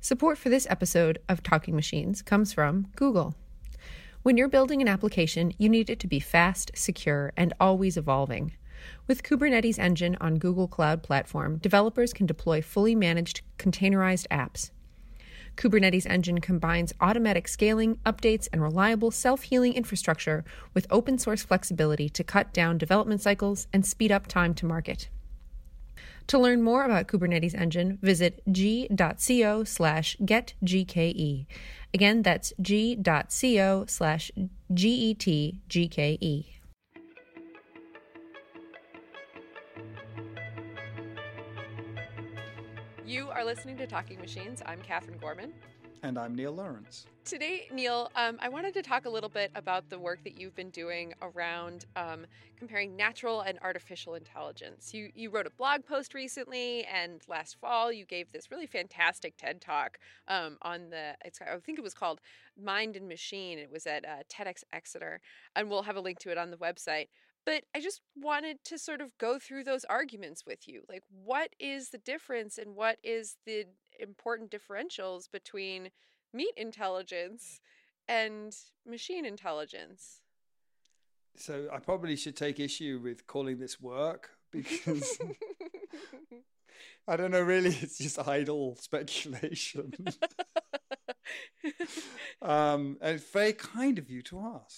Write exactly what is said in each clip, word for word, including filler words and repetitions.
Support for this episode of Talking Machines comes from Google. When you're building an application, you need it to be fast, secure, and always evolving. With Kubernetes Engine on Google Cloud Platform, developers can deploy fully managed containerized apps. Kubernetes Engine combines automatic scaling, updates, and reliable self-healing infrastructure with open source flexibility to cut down development cycles and speed up time to market. To learn more about Kubernetes Engine, visit g.co slash getgke. Again, that's g.co slash G-E-T-G-K-E. You are listening to Talking Machines. I'm Catherine Gorman. And I'm Neil Lawrence. Today, Neil, um, I wanted to talk a little bit about the work that you've been doing around um, comparing natural and artificial intelligence. You you wrote a blog post recently, and last fall you gave this really fantastic TED Talk um, on the, it's, I think it was called Mind and Machine. It was at uh, TEDx Exeter, and we'll have a link to it on the website. But I just wanted to sort of go through those arguments with you. Like, what is the difference and what is the important differentials between meat intelligence and machine intelligence? So I probably should take issue with calling this work because I don't know, really, it's just idle speculation. um, and it's very kind of you to ask.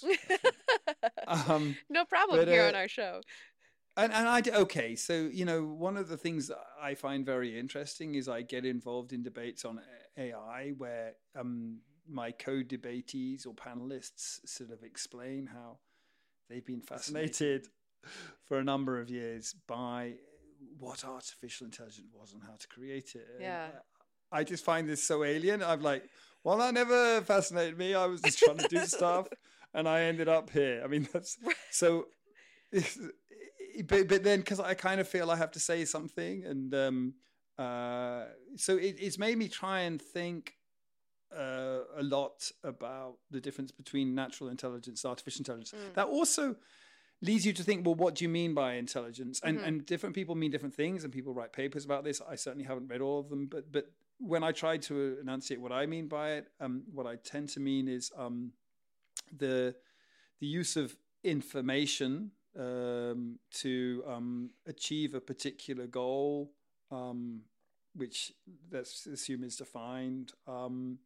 Um, no problem but, uh, here on our show. And, and I, okay, so, you know, one of the things that I find very interesting is I get involved in debates on A I where um, my co-debatees or panelists sort of explain how they've been fascinated for a number of years by what artificial intelligence was and how to create it. Yeah. I just find this so alien. I'm like, well, that never fascinated me. I was just trying to do stuff and I ended up here. I mean, that's so... But, but then, because I kind of feel I have to say something, and um, uh, so it, it's made me try and think uh, a lot about the difference between natural intelligence and artificial intelligence. Mm. That also leads you to think, well, what do you mean by intelligence? And, mm-hmm. and different people mean different things, and people write papers about this. I certainly haven't read all of them, but but when I try to enunciate what I mean by it, um, what I tend to mean is um, the the use of information Um, to um, achieve a particular goal, um, which let's assume is defined, um,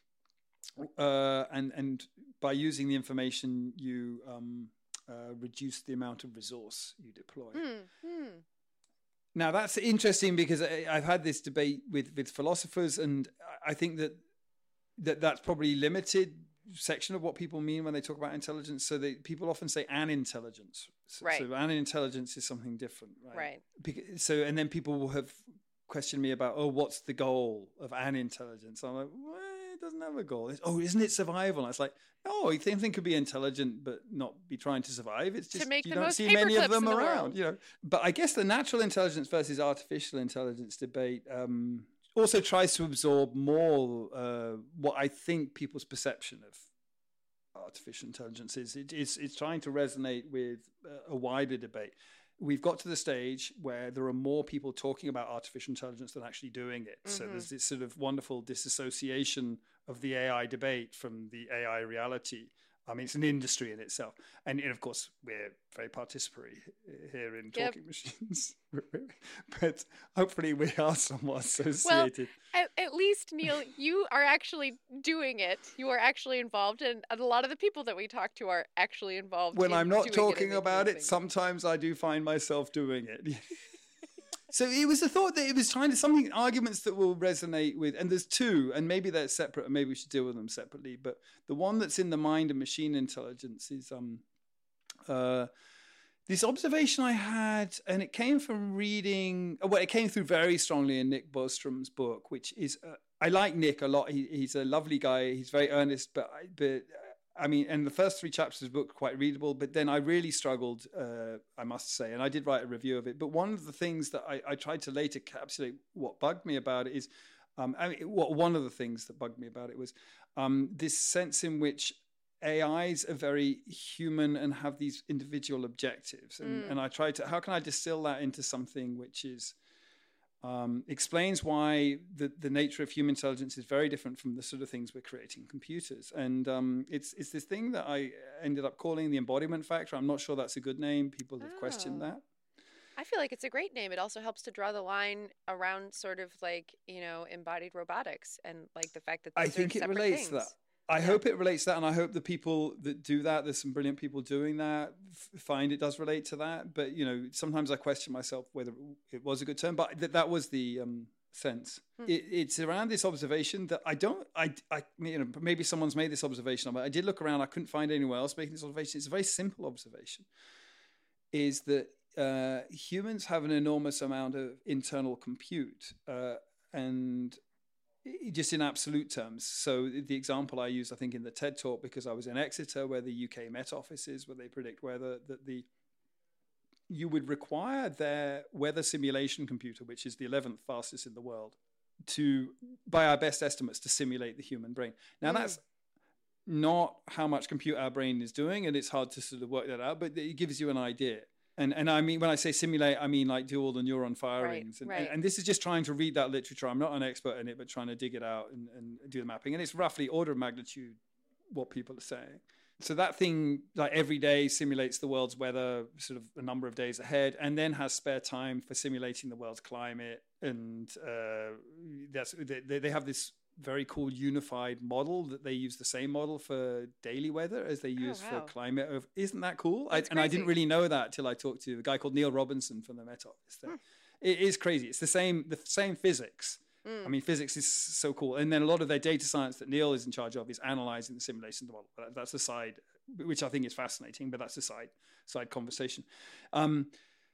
uh, and and by using the information, you um, uh, reduce the amount of resource you deploy. Mm-hmm. Now that's interesting because I, I've had this debate with with philosophers, and I think that that that's probably limited section of what people mean when they talk about intelligence. So they, people often say an intelligence. So, right. so an intelligence is something different, right? Right. Because, so, and then people will have questioned me about, oh, what's the goal of an intelligence? I'm like, well, it doesn't have a goal. It's, oh, isn't it survival? And it's like, no, you think could be intelligent but not be trying to survive. It's just to make you the don't most see many of them the around, world. you know. But I guess the natural intelligence versus artificial intelligence debate um, also tries to absorb more uh, what I think people's perception of artificial intelligence is. It, it's, it's trying to resonate with a wider debate. We've got to the stage where there are more people talking about artificial intelligence than actually doing it. Mm-hmm. So there's this sort of wonderful disassociation of the A I debate from the A I reality. I mean, it's an industry in itself. And, and of course, we're very participatory here in Talking yep. Machines. But hopefully we are somewhat associated. Well, at, at least, Neil, you are actually doing it. You are actually involved. And, and a lot of the people that we talk to are actually involved. When in I'm not doing talking it about it, sometimes I do find myself doing it. So it was the thought that it was trying to something arguments that will resonate with, and there's two, and maybe they're separate, and maybe we should deal with them separately. But the one that's in the mind and machine intelligence is um, uh, this observation I had, and it came from reading. Well, it came through very strongly in Nick Bostrom's book, which is uh, I like Nick a lot. He, he's a lovely guy. He's very earnest, but but. I mean, and the first three chapters of the book are quite readable, but then I really struggled, uh, I must say, and I did write a review of it. But one of the things that I, I tried to later encapsulate what bugged me about it is, um, I mean, what one of the things that bugged me about it was um, this sense in which A Is are very human and have these individual objectives. And, mm. and I tried to, how can I distill that into something which is um, explains why the, the nature of human intelligence is very different from the sort of things we're creating in computers. And um, it's it's this thing that I ended up calling the embodiment factor. I'm not sure that's a good name. People have Oh. questioned that. I feel like it's a great name. It also helps to draw the line around sort of like, you know, embodied robotics and like the fact that those I think are it separate relates things. to that. I Yeah. hope it relates to that, and I hope the people that do that, there's some brilliant people doing that, f- find it does relate to that. But, you know, sometimes I question myself whether it was a good term, but th- that was the um, sense. Hmm. It, it's around this observation that I don't, I, I, you know, maybe someone's made this observation, but I did look around, I couldn't find anyone else making this observation. It's a very simple observation, is that uh, humans have an enormous amount of internal compute, uh, and just in absolute terms. So the example I used, I think, in the TED talk, because I was in Exeter, where the U K Met Office is, where they predict weather, that the you would require their weather simulation computer, which is the eleventh fastest in the world, to, by our best estimates, to simulate the human brain. Now, Mm. that's not how much compute our brain is doing, and it's hard to sort of work that out, but it gives you an idea. And and I mean, when I say simulate, I mean like do all the neuron firings. and, right. and, and this is just trying to read that literature. I'm not an expert in it, but trying to dig it out and, and do the mapping. And it's roughly order of magnitude what people are saying. So that thing, like every day, simulates the world's weather sort of a number of days ahead, and then has spare time for simulating the world's climate. And uh, that's they, they have this very cool unified model that they use the same model for daily weather as they use wow. for climate. Of, isn't that cool? I, That's and I didn't crazy. really know that till I talked to a guy called Neil Robinson from the Met Office. There. Hmm. It is crazy. It's the same the same physics. Mm. I mean, physics is so cool. And then a lot of their data science that Neil is in charge of is analyzing the simulation of the model. That- That's a side, which I think is fascinating, but that's a side side conversation. Um,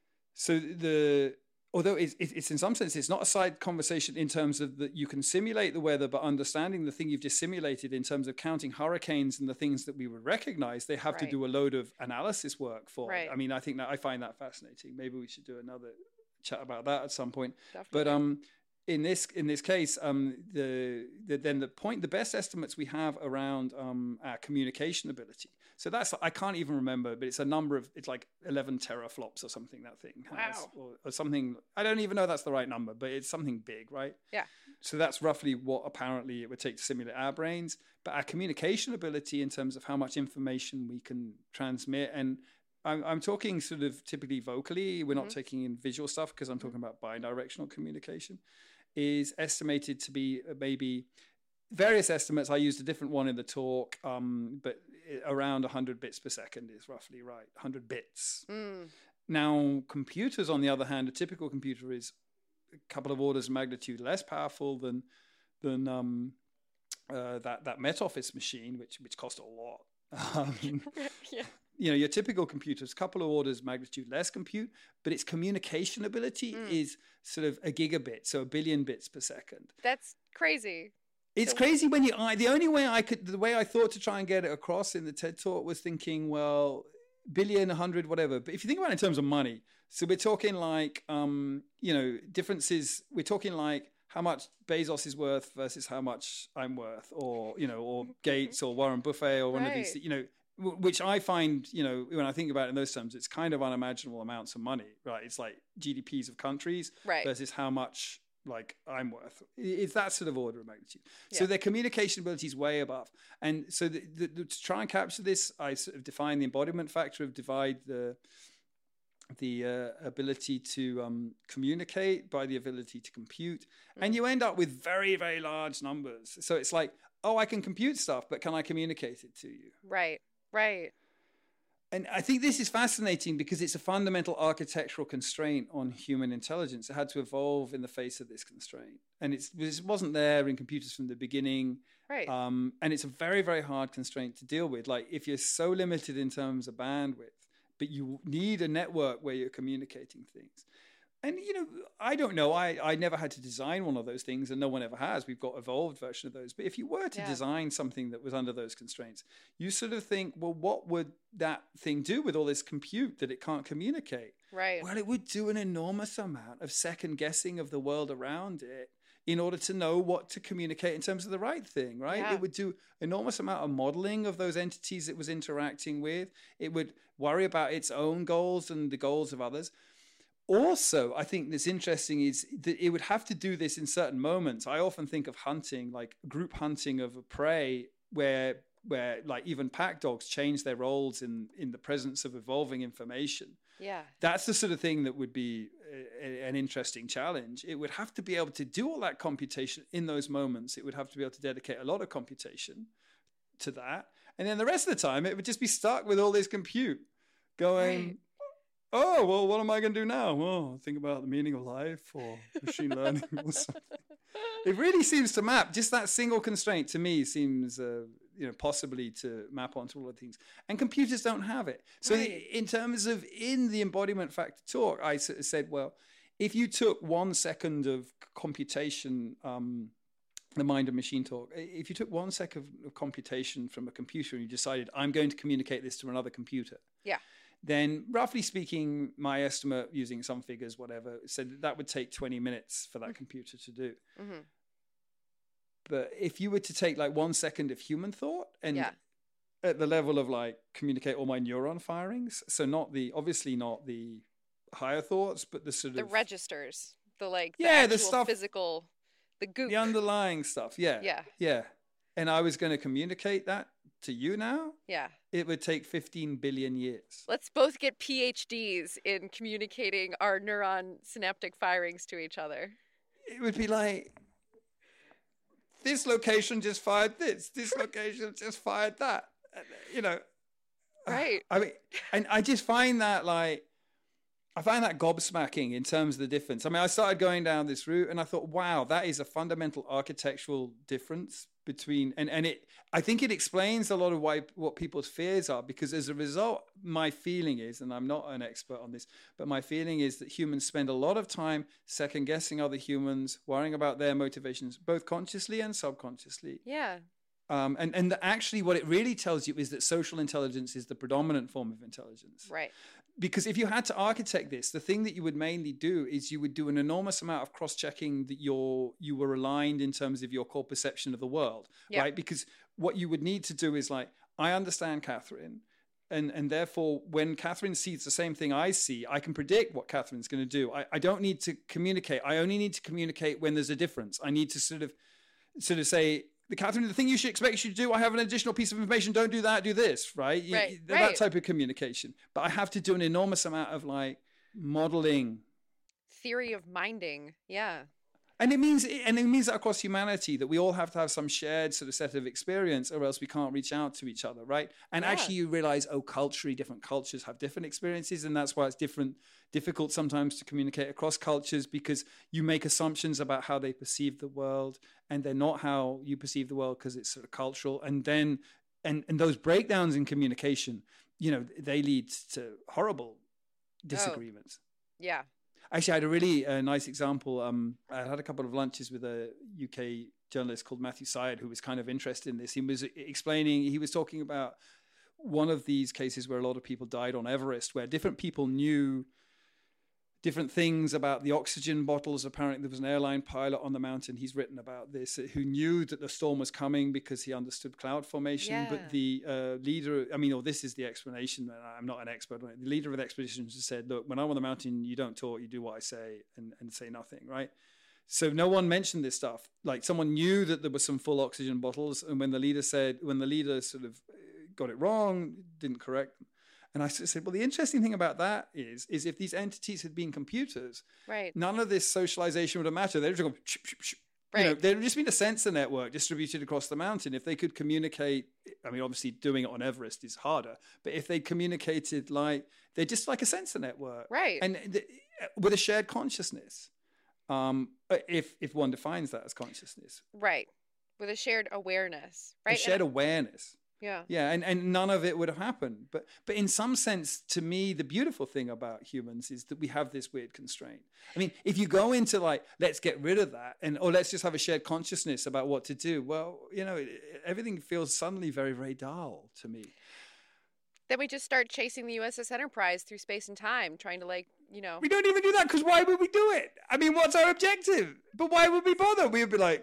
so the although it's, it's in some sense it's not a side conversation in terms of that you can simulate the weather, but understanding the thing you've just simulated in terms of counting hurricanes and the things that we would recognize, they have Right. to do a load of analysis work for. Right. I mean, I think that I find that fascinating. Maybe we should do another chat about that at some point. Definitely. But um, in this in this case, um, the, the then the point, the best estimates we have around um, our communication ability. So that's I can't even remember, but it's a number of it's like eleven teraflops or something. That thing has, Wow. or, or something. I don't even know that's the right number, but it's something big, right? Yeah. So that's roughly what apparently it would take to simulate our brains. But our communication ability in terms of how much information we can transmit, and I'm, I'm talking sort of typically vocally. We're not Mhm. taking in visual stuff because I'm talking about bidirectional communication. Is estimated to be maybe various estimates. I used a different one in the talk, um, but around one hundred bits per second is roughly right. one hundred bits. Mm. Now, computers, on the other hand, a typical computer is a couple of orders of magnitude less powerful than than um, uh, that that Met Office machine, which which cost a lot. Um, yeah. you know, your typical computer is a couple of orders of magnitude less compute, but its communication ability Mm. is sort of a gigabit, so a billion bits per second. That's crazy. It's So- crazy when you, I, the only way I could, the way I thought to try and get it across in the TED talk was thinking, well, billion, a hundred, whatever. But if you think about it in terms of money, so we're talking like, um, you know, differences, we're talking like how much Bezos is worth versus how much I'm worth, or, you know, or Gates or Warren Buffett or one of these, Right. you know, w- which I find, you know, when I think about it in those terms, it's kind of unimaginable amounts of money, right? It's like G D Ps of countries Right. versus how much like I'm worth. It's that sort of order of magnitude. So Yeah. their communication ability is way above. And so the, the, the, to try and capture this, I sort of define the embodiment factor of divide the the uh, ability to um, communicate by the ability to compute. And you end up with very, very large numbers. So it's like, oh, I can compute stuff, but can I communicate it to you? Right. Right. And I think this is fascinating because it's a fundamental architectural constraint on human intelligence. It had to evolve in the face of this constraint. And it's, it wasn't there in computers from the beginning. Right. Um, and it's a very, very hard constraint to deal with. Like if you're so limited in terms of bandwidth, but you need a network where you're communicating things. And, you know, I don't know. I, I never had to design one of those things, and no one ever has. We've got evolved version of those. But if you were to Yeah. design something that was under those constraints, you sort of think, well, what would that thing do with all this compute that it can't communicate? Right. Well, it would do an enormous amount of second guessing of the world around it in order to know what to communicate in terms of the right thing, right? Yeah. It would do enormous amount of modeling of those entities it was interacting with. It would worry about its own goals and the goals of others. also, I think that's interesting is that it would have to do this in certain moments. I often think of hunting, like group hunting of a prey, where where like even pack dogs change their roles in in the presence of evolving information. Yeah. That's the sort of thing that would be a, an interesting challenge. It would have to be able to do all that computation in those moments. It would have to be able to dedicate a lot of computation to that. And then the rest of the time, it would just be stuck with all this compute going, right. Oh, well, what am I going to do now? Well, think about the meaning of life or machine learning or something. It really seems to map. Just that single constraint to me seems, uh, you know, possibly to map onto all the things. And computers don't have it. So right. in terms of in the embodiment factor talk, I sort of said, well, if you took one second of computation, um, the mind and machine talk, if you took one second of computation from a computer and you decided, I'm going to communicate this to another computer. Yeah. Then roughly speaking, my estimate using some figures, whatever, said that, that would take twenty minutes for that mm-hmm. computer to do. Mm-hmm. But if you were to take like one second of human thought and yeah. at the level of like communicate all my neuron firings, so not the, obviously not the higher thoughts, but the sort the of... The registers, the like, the yeah, actual the stuff, physical, the goop. The underlying stuff, yeah. Yeah. Yeah. And I was going to communicate that to you now, yeah, it would take fifteen billion years. Let's both get P H Ds in communicating our neuron synaptic firings to each other. It would be like, this location just fired this, this location just fired that, you know. Right. I mean, and I just find that like, I find that gobsmacking in terms of the difference. I mean, I started going down this route and I thought, wow, that is a fundamental architectural difference between, and, and it, I think it explains a lot of why, what people's fears are, because as a result, my feeling is, and I'm not an expert on this, but my feeling is that humans spend a lot of time second guessing other humans, worrying about their motivations, both consciously and subconsciously. Yeah. Um, and, and the, actually what it really tells you is that social intelligence is the predominant form of intelligence. Right. Because if you had to architect this, the thing that you would mainly do is you would do an enormous amount of cross-checking that you're, you were aligned in terms of your core perception of the world, yeah. right? Because what you would need to do is like, I understand Catherine, and, and therefore when Catherine sees the same thing I see, I can predict what Catherine's going to do. I, I don't need to communicate. I only need to communicate when there's a difference. I need to sort of, sort of say, the Catherine, the thing you should expect you to do, I have an additional piece of information, don't do that, do this, right? You, right, that right. type of communication. But I have to do an enormous amount of like modeling. Theory of minding, yeah. And it means, and it means that across humanity, that we all have to have some shared sort of set of experience, or else we can't reach out to each other, right? And yeah. actually, you realize, oh, culturally, different cultures have different experiences, and that's why it's different, difficult sometimes to communicate across cultures, because you make assumptions about how they perceive the world, and they're not how you perceive the world because it's sort of cultural. And then, and and those breakdowns in communication, you know, they lead to horrible disagreements. Oh. Yeah. Actually, I had a really uh, nice example. Um, I had a couple of lunches with a U K journalist called Matthew Syed, who was kind of interested in this. He was explaining, he was talking about one of these cases where a lot of people died on Everest, where different people knew different things about the oxygen bottles. Apparently there was an airline pilot on the mountain, he's written about this, who knew that the storm was coming because he understood cloud formation. Yeah. But the uh, leader, I mean, or this is the explanation, I'm not an expert on it. The leader of the expedition just said, look, when I'm on the mountain, you don't talk, you do what I say, and, and say nothing, right? So no one mentioned this stuff. Like someone knew that there were some full oxygen bottles, and when the leader said, when the leader sort of got it wrong, didn't correct them. And I said, well, the interesting thing about that is, is if these entities had been computers, right, none of this socialization would have mattered. They'd just go, shoo, shoo, shoo. Right. You know, there'd just been a sensor network distributed across the mountain. If they could communicate, I mean, obviously doing it on Everest is harder, but if they communicated like, they're just like a sensor network. Right. And th- with a shared consciousness, um, if if one defines that as consciousness. Right. With a shared awareness. Right. A shared and awareness. Yeah. Yeah, and, and none of it would have happened. But but in some sense, to me, the beautiful thing about humans is that we have this weird constraint. I mean, if you go into like, let's get rid of that, and or let's just have a shared consciousness about what to do, well, you know, everything feels suddenly very, very dull to me. Then we just start chasing the U S S Enterprise through space and time, trying to like, you know. We don't even do that, because why would we do it? I mean, what's our objective? But why would we bother? We would be like...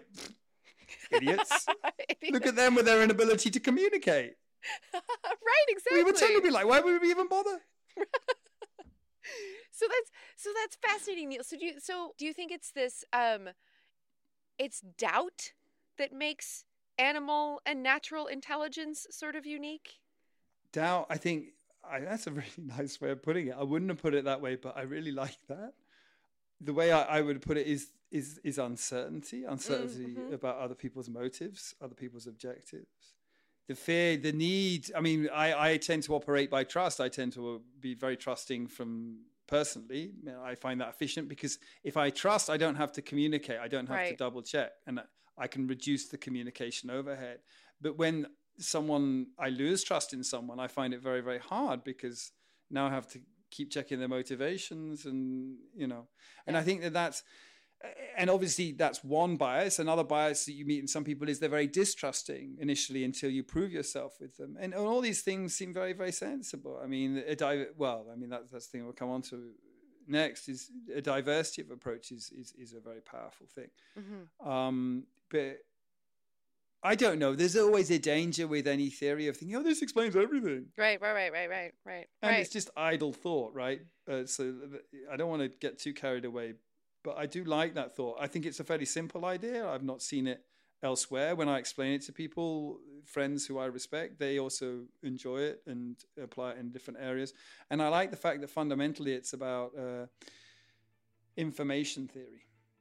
Idiots. Idiots. Look at them with their inability to communicate. Right, exactly. We would tend to be like, why would we even bother? So that's so that's fascinating, Neil. So do you so do you think it's this um it's doubt that makes animal and natural intelligence sort of unique? Doubt, I think I, that's a really nice way of putting it. I wouldn't have put it that way, but I really like that. The way I, I would put it is is is uncertainty, uncertainty Mm-hmm. about other people's motives, other people's objectives. The fear, the need. I mean, I, I tend to operate by trust. I tend to be very trusting from personally. I find that efficient because if I trust, I don't have to communicate. I don't have Right. to double check, and I can reduce the communication overhead. But when someone, I lose trust in someone, I find it very, very hard because now I have to keep checking their motivations and, you know, and Yeah. I think that that's, and obviously that's one bias. Another bias that you meet in some people is they're very distrusting initially until you prove yourself with them. And, and all these things seem very, very sensible. I mean, a di- well, I mean, that, that's the thing we'll come on to next is a diversity of approaches is, is a very powerful thing. Mm-hmm. Um, but I don't know. There's always a danger with any theory of thinking, oh, this explains everything. Right, right, right, right, right, right. And right. it's just idle thought, right? Uh, so I don't want to get too carried away, but I do like that thought. I think it's a fairly simple idea. I've not seen it elsewhere. When I explain it to people, friends who I respect, they also enjoy it and apply it in different areas. And I like the fact that fundamentally it's about uh, information theory.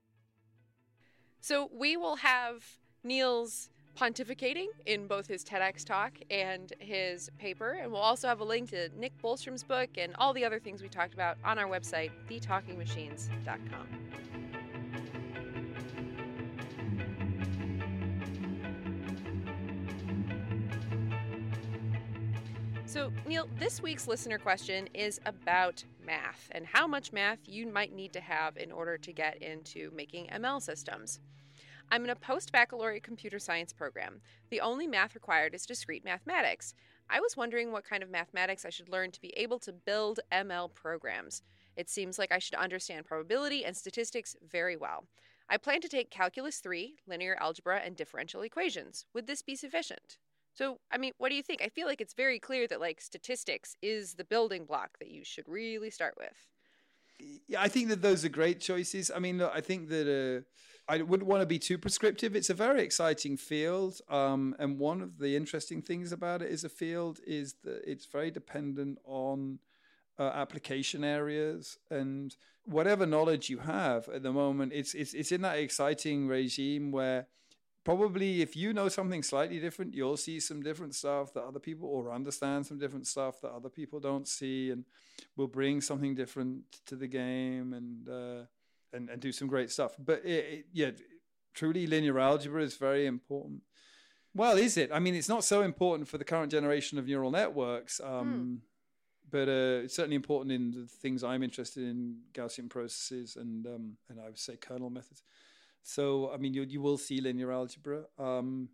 So we will have Neil's pontificating in both his TEDx talk and his paper, and we'll also have a link to Nick Bostром's book and all the other things we talked about on our website, the talking machines dot com. So, Neil, this week's listener question is about math and how much math you might need to have in order to get into making M L systems. I'm in a post-baccalaureate computer science program. The only math required is discrete mathematics. I was wondering what kind of mathematics I should learn to be able to build M L programs. It seems like I should understand probability and statistics very well. I plan to take Calculus three, linear algebra, and differential equations. Would this be sufficient? So, I mean, what do you think? I feel like it's very clear that, like, statistics is the building block that you should really start with. Yeah, I think that those are great choices. I mean, look, I think that uh, I wouldn't want to be too prescriptive. It's a very exciting field. Um, and one of the interesting things about it as a field is that it's very dependent on uh, application areas. And whatever knowledge you have at the moment, it's, it's, it's in that exciting regime where probably if you know something slightly different, you'll see some different stuff that other people, or understand some different stuff that other people don't see, and will bring something different to the game and uh, and, and do some great stuff. But it, it, yeah, truly linear algebra is very important. Well, is it? I mean, it's not so important for the current generation of neural networks, um, mm. but uh, it's certainly important in the things I'm interested in, Gaussian processes and um, and I would say kernel methods. So, I mean, you you will see linear algebra. Um,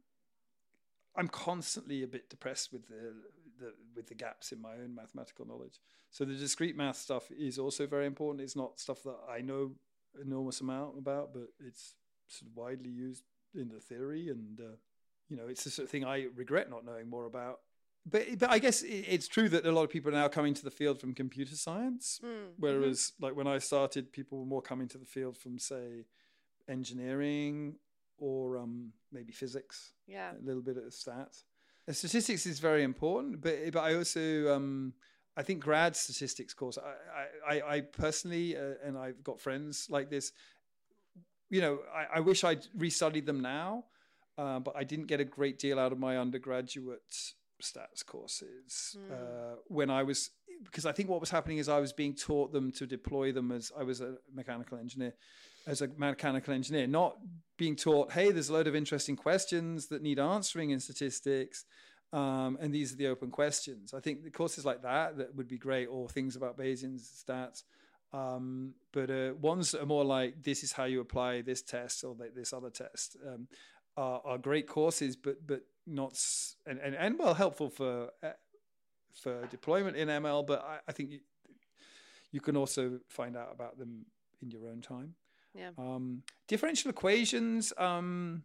I'm constantly a bit depressed with the, the with the gaps in my own mathematical knowledge. So the discrete math stuff is also very important. It's not stuff that I know enormous amount about, but it's sort of widely used in the theory. And, uh, you know, it's the sort of thing I regret not knowing more about. But but I guess it's true that a lot of people are now coming to the field from computer science, mm-hmm. whereas like when I started, people were more coming to the field from, say, engineering or um, maybe physics, yeah, a little bit of stats. And statistics is very important, but but I also um, I think grad statistics course. I I, I personally uh, and I've got friends like this. You know, I, I wish I'd restudied them now, uh, but I didn't get a great deal out of my undergraduate stats courses mm. uh, when I was, because I think what was happening is I was being taught them to deploy them as I was a mechanical engineer. as a mechanical engineer, not being taught, hey, there's a load of interesting questions that need answering in statistics, um, and these are the open questions. I think the courses like that, that would be great, or things about Bayesian stats. Um, but uh, ones that are more like, this is how you apply this test or this other test, um, are, are great courses, but but not, and, and, and well, helpful for uh, for deployment in M L, but I, I think you, you can also find out about them in your own time. Yeah. Um, differential equations. Um,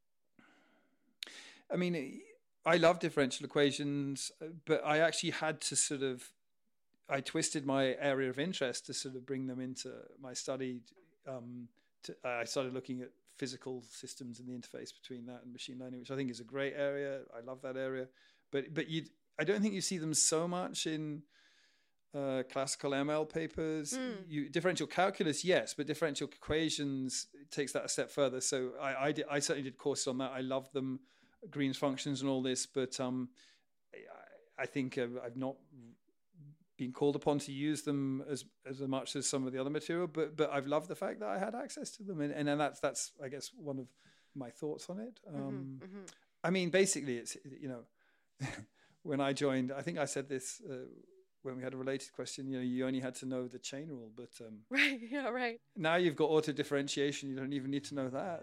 I mean, I love differential equations, but I actually had to sort of I twisted my area of interest to sort of bring them into my study. Um, to, I started looking at physical systems and the interface between that and machine learning, which I think is a great area. I love that area, but but you, I don't think you see them so much in uh, classical M L papers. Mm. You differential calculus, yes, but differential equations takes that a step further. So I I, did, I certainly did courses on that. I love them, Green's functions and all this, but um, I, I think uh, I've not been called upon to use them as as much as some of the other material, but but I've loved the fact that I had access to them, and and, and that's that's I guess one of my thoughts on it. Um, mm-hmm, mm-hmm. I mean, basically, it's you know, when I joined, I think I said this uh, when we had a related question. You know, you only had to know the chain rule, but um, right, yeah, right. Now you've got auto differentiation. You don't even need to know that.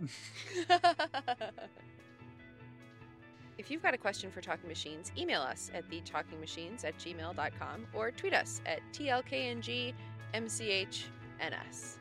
If you've got a question for Talking Machines, email us at the talking machines at gmail dot com or tweet us at T L K N G M C H N S.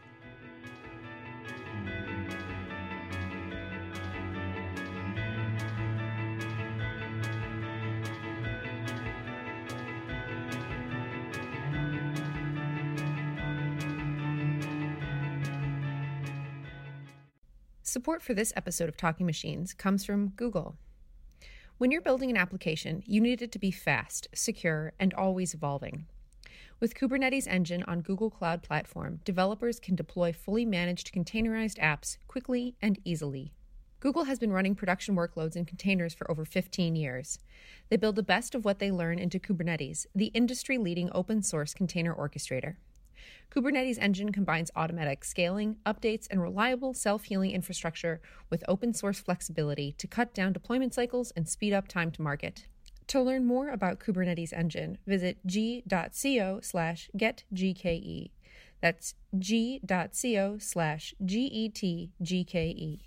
Support for this episode of Talking Machines comes from Google. When you're building an application, you need it to be fast, secure, and always evolving. With Kubernetes Engine on Google Cloud Platform, developers can deploy fully managed containerized apps quickly and easily. Google has been running production workloads in containers for over fifteen years. They build the best of what they learn into Kubernetes, the industry-leading open-source container orchestrator. Kubernetes Engine combines automatic scaling, updates, and reliable self-healing infrastructure with open-source flexibility to cut down deployment cycles and speed up time to market. To learn more about Kubernetes Engine, visit g.co slash getgke. That's g.co slash G-E-T-G-K-E.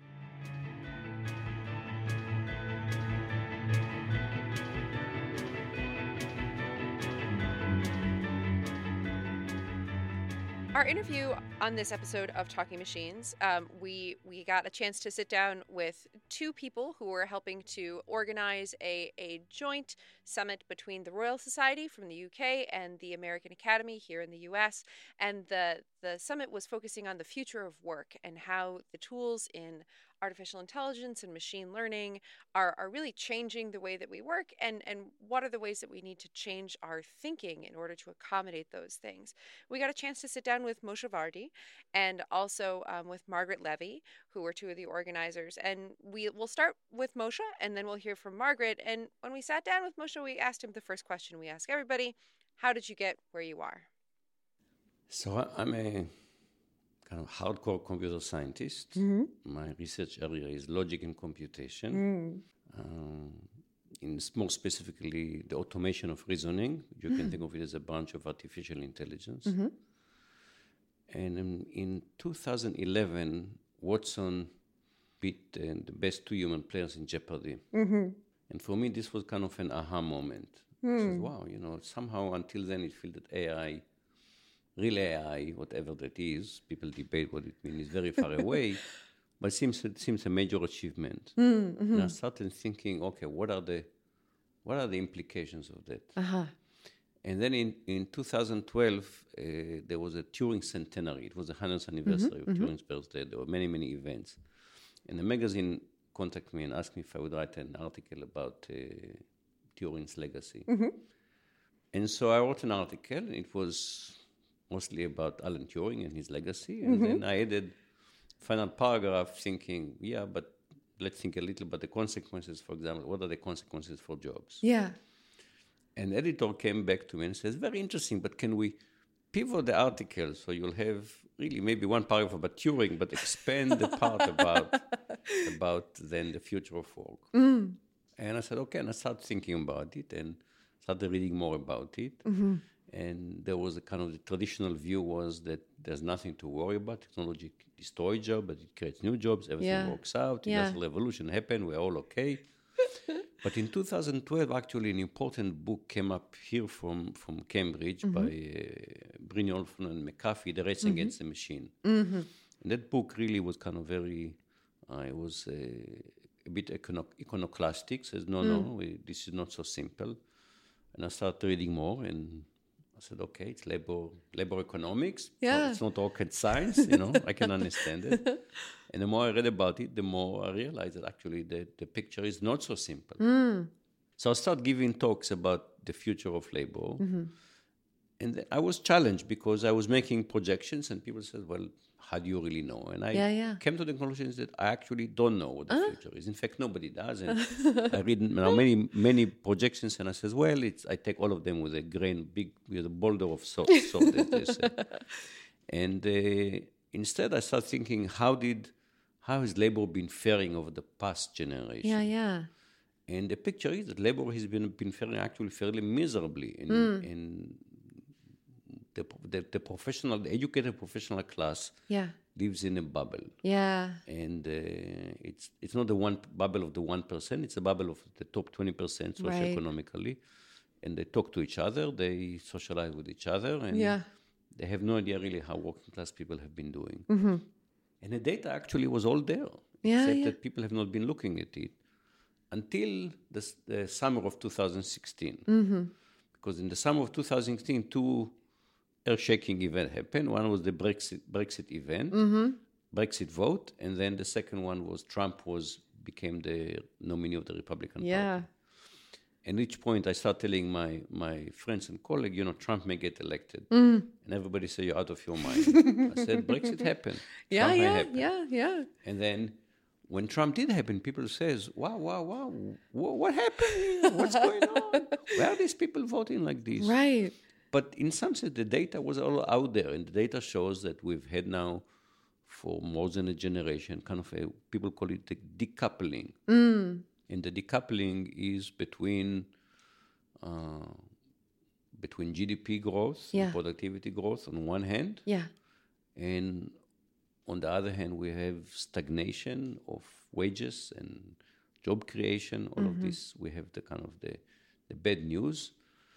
Our interview on this episode of Talking Machines, um, we we got a chance to sit down with two people who were helping to organize a, a joint summit between the Royal Society from the U K and the American Academy here in the U S. And the, the summit was focusing on the future of work and how the tools in artificial intelligence and machine learning are, are really changing the way that we work, and, and what are the ways that we need to change our thinking in order to accommodate those things. We got a chance to sit down with Moshe Vardi and also um, with Margaret Levy, who were two of the organizers. And we will start with Moshe, and then we'll hear from Margaret. And when we sat down with Moshe, we asked him the first question we ask everybody: how did you get where you are? So I'm a kind of hardcore computer scientist. Mm-hmm. My research area is logic and computation. Mm. Um, in more specifically, the automation of reasoning. You mm. can think of it as a branch of artificial intelligence. Mm-hmm. And in, in two thousand eleven, Watson beat uh, the best two human players in Jeopardy. Mm-hmm. And for me, this was kind of an aha moment. Mm. I said, wow, you know, somehow until then it felt that A I, real A I, whatever that is, people debate what it means, is very far away, but it seems, it seems a major achievement. Mm-hmm. And I started thinking, okay, what are the what are the implications of that? Uh-huh. And then in, in two thousand twelve, uh, there was a Turing centenary. It was the hundredth anniversary mm-hmm. of mm-hmm. Turing's birthday. There were many, many events. And the magazine contacted me and asked me if I would write an article about uh, Turing's legacy. Mm-hmm. And so I wrote an article. It was mostly about Alan Turing and his legacy. And mm-hmm. then I added final paragraph thinking, yeah, but let's think a little about the consequences. For example, what are the consequences for jobs? Yeah. And the editor came back to me and says, very interesting, but can we pivot the article so you'll have really maybe one paragraph about Turing, but expand the part about about then the future of work. Mm. And I said, okay, and I started thinking about it and started reading more about it. Mm-hmm. And there was a kind of the traditional view was that there's nothing to worry about. Technology destroys jobs, but it creates new jobs. Everything yeah. works out. Yeah. Industrial revolution happened. We're all okay. But in two thousand twelve, actually, an important book came up here from, from Cambridge mm-hmm. by uh, Brynjolfsson and McAfee, The Race mm-hmm. Against the Machine. Mm-hmm. And that book really was kind of very, uh, it was uh, a bit icono- iconoclastic. Says, no, mm. no, we, this is not so simple. And I started reading more, and I said, okay, it's labor labor economics. Yeah. So it's not rocket science, you know, I can understand it. And the more I read about it, the more I realized that actually the, the picture is not so simple. Mm. So I started giving talks about the future of labor. Mm-hmm. And I was challenged because I was making projections and people said, well, how do you really know? And I Yeah, yeah. came to the conclusion that I actually don't know what the uh. future is. In fact, nobody does. And I read you know, many many projections and I says, well, it's I take all of them with a grain, big, with a boulder of salt, salt as they say. And uh, instead I started thinking, how did, how has labor been faring over the past generation? Yeah, yeah. And the picture is that labor has been, been faring actually fairly miserably in, Mm. in the, the, the professional, the educated professional class Yeah. lives in a bubble. Yeah. And uh, it's it's not the one bubble of the one percent, it's a bubble of the top twenty percent socioeconomically. Right. And they talk to each other, they socialize with each other, and yeah. they have no idea really how working class people have been doing. Mm-hmm. And the data actually was all there, yeah, except yeah. that people have not been looking at it until the, the summer of two thousand sixteen. Mm-hmm. Because in the summer of two thousand sixteen, two earth-shaking events happened. One was the Brexit, Brexit event, mm-hmm. Brexit vote, and then the second one was Trump was became the nominee of the Republican yeah. Party. And at each point, I start telling my, my friends and colleagues, you know, Trump may get elected. Mm. And everybody say, you're out of your mind. I said, Brexit happened. Yeah, Trump yeah, happened. yeah, yeah. And then when Trump did happen, people says, wow, wow, wow, what, what happened here? What's going on? Why are these people voting like this? Right. But in some sense, the data was all out there. And the data shows that we've had now for more than a generation, kind of a, people call it the decoupling. Mm. And the decoupling is between uh, between G D P growth yeah. and productivity growth on one hand, yeah. and on the other hand, we have stagnation of wages and job creation. All mm-hmm. of this, we have the kind of the, the bad news.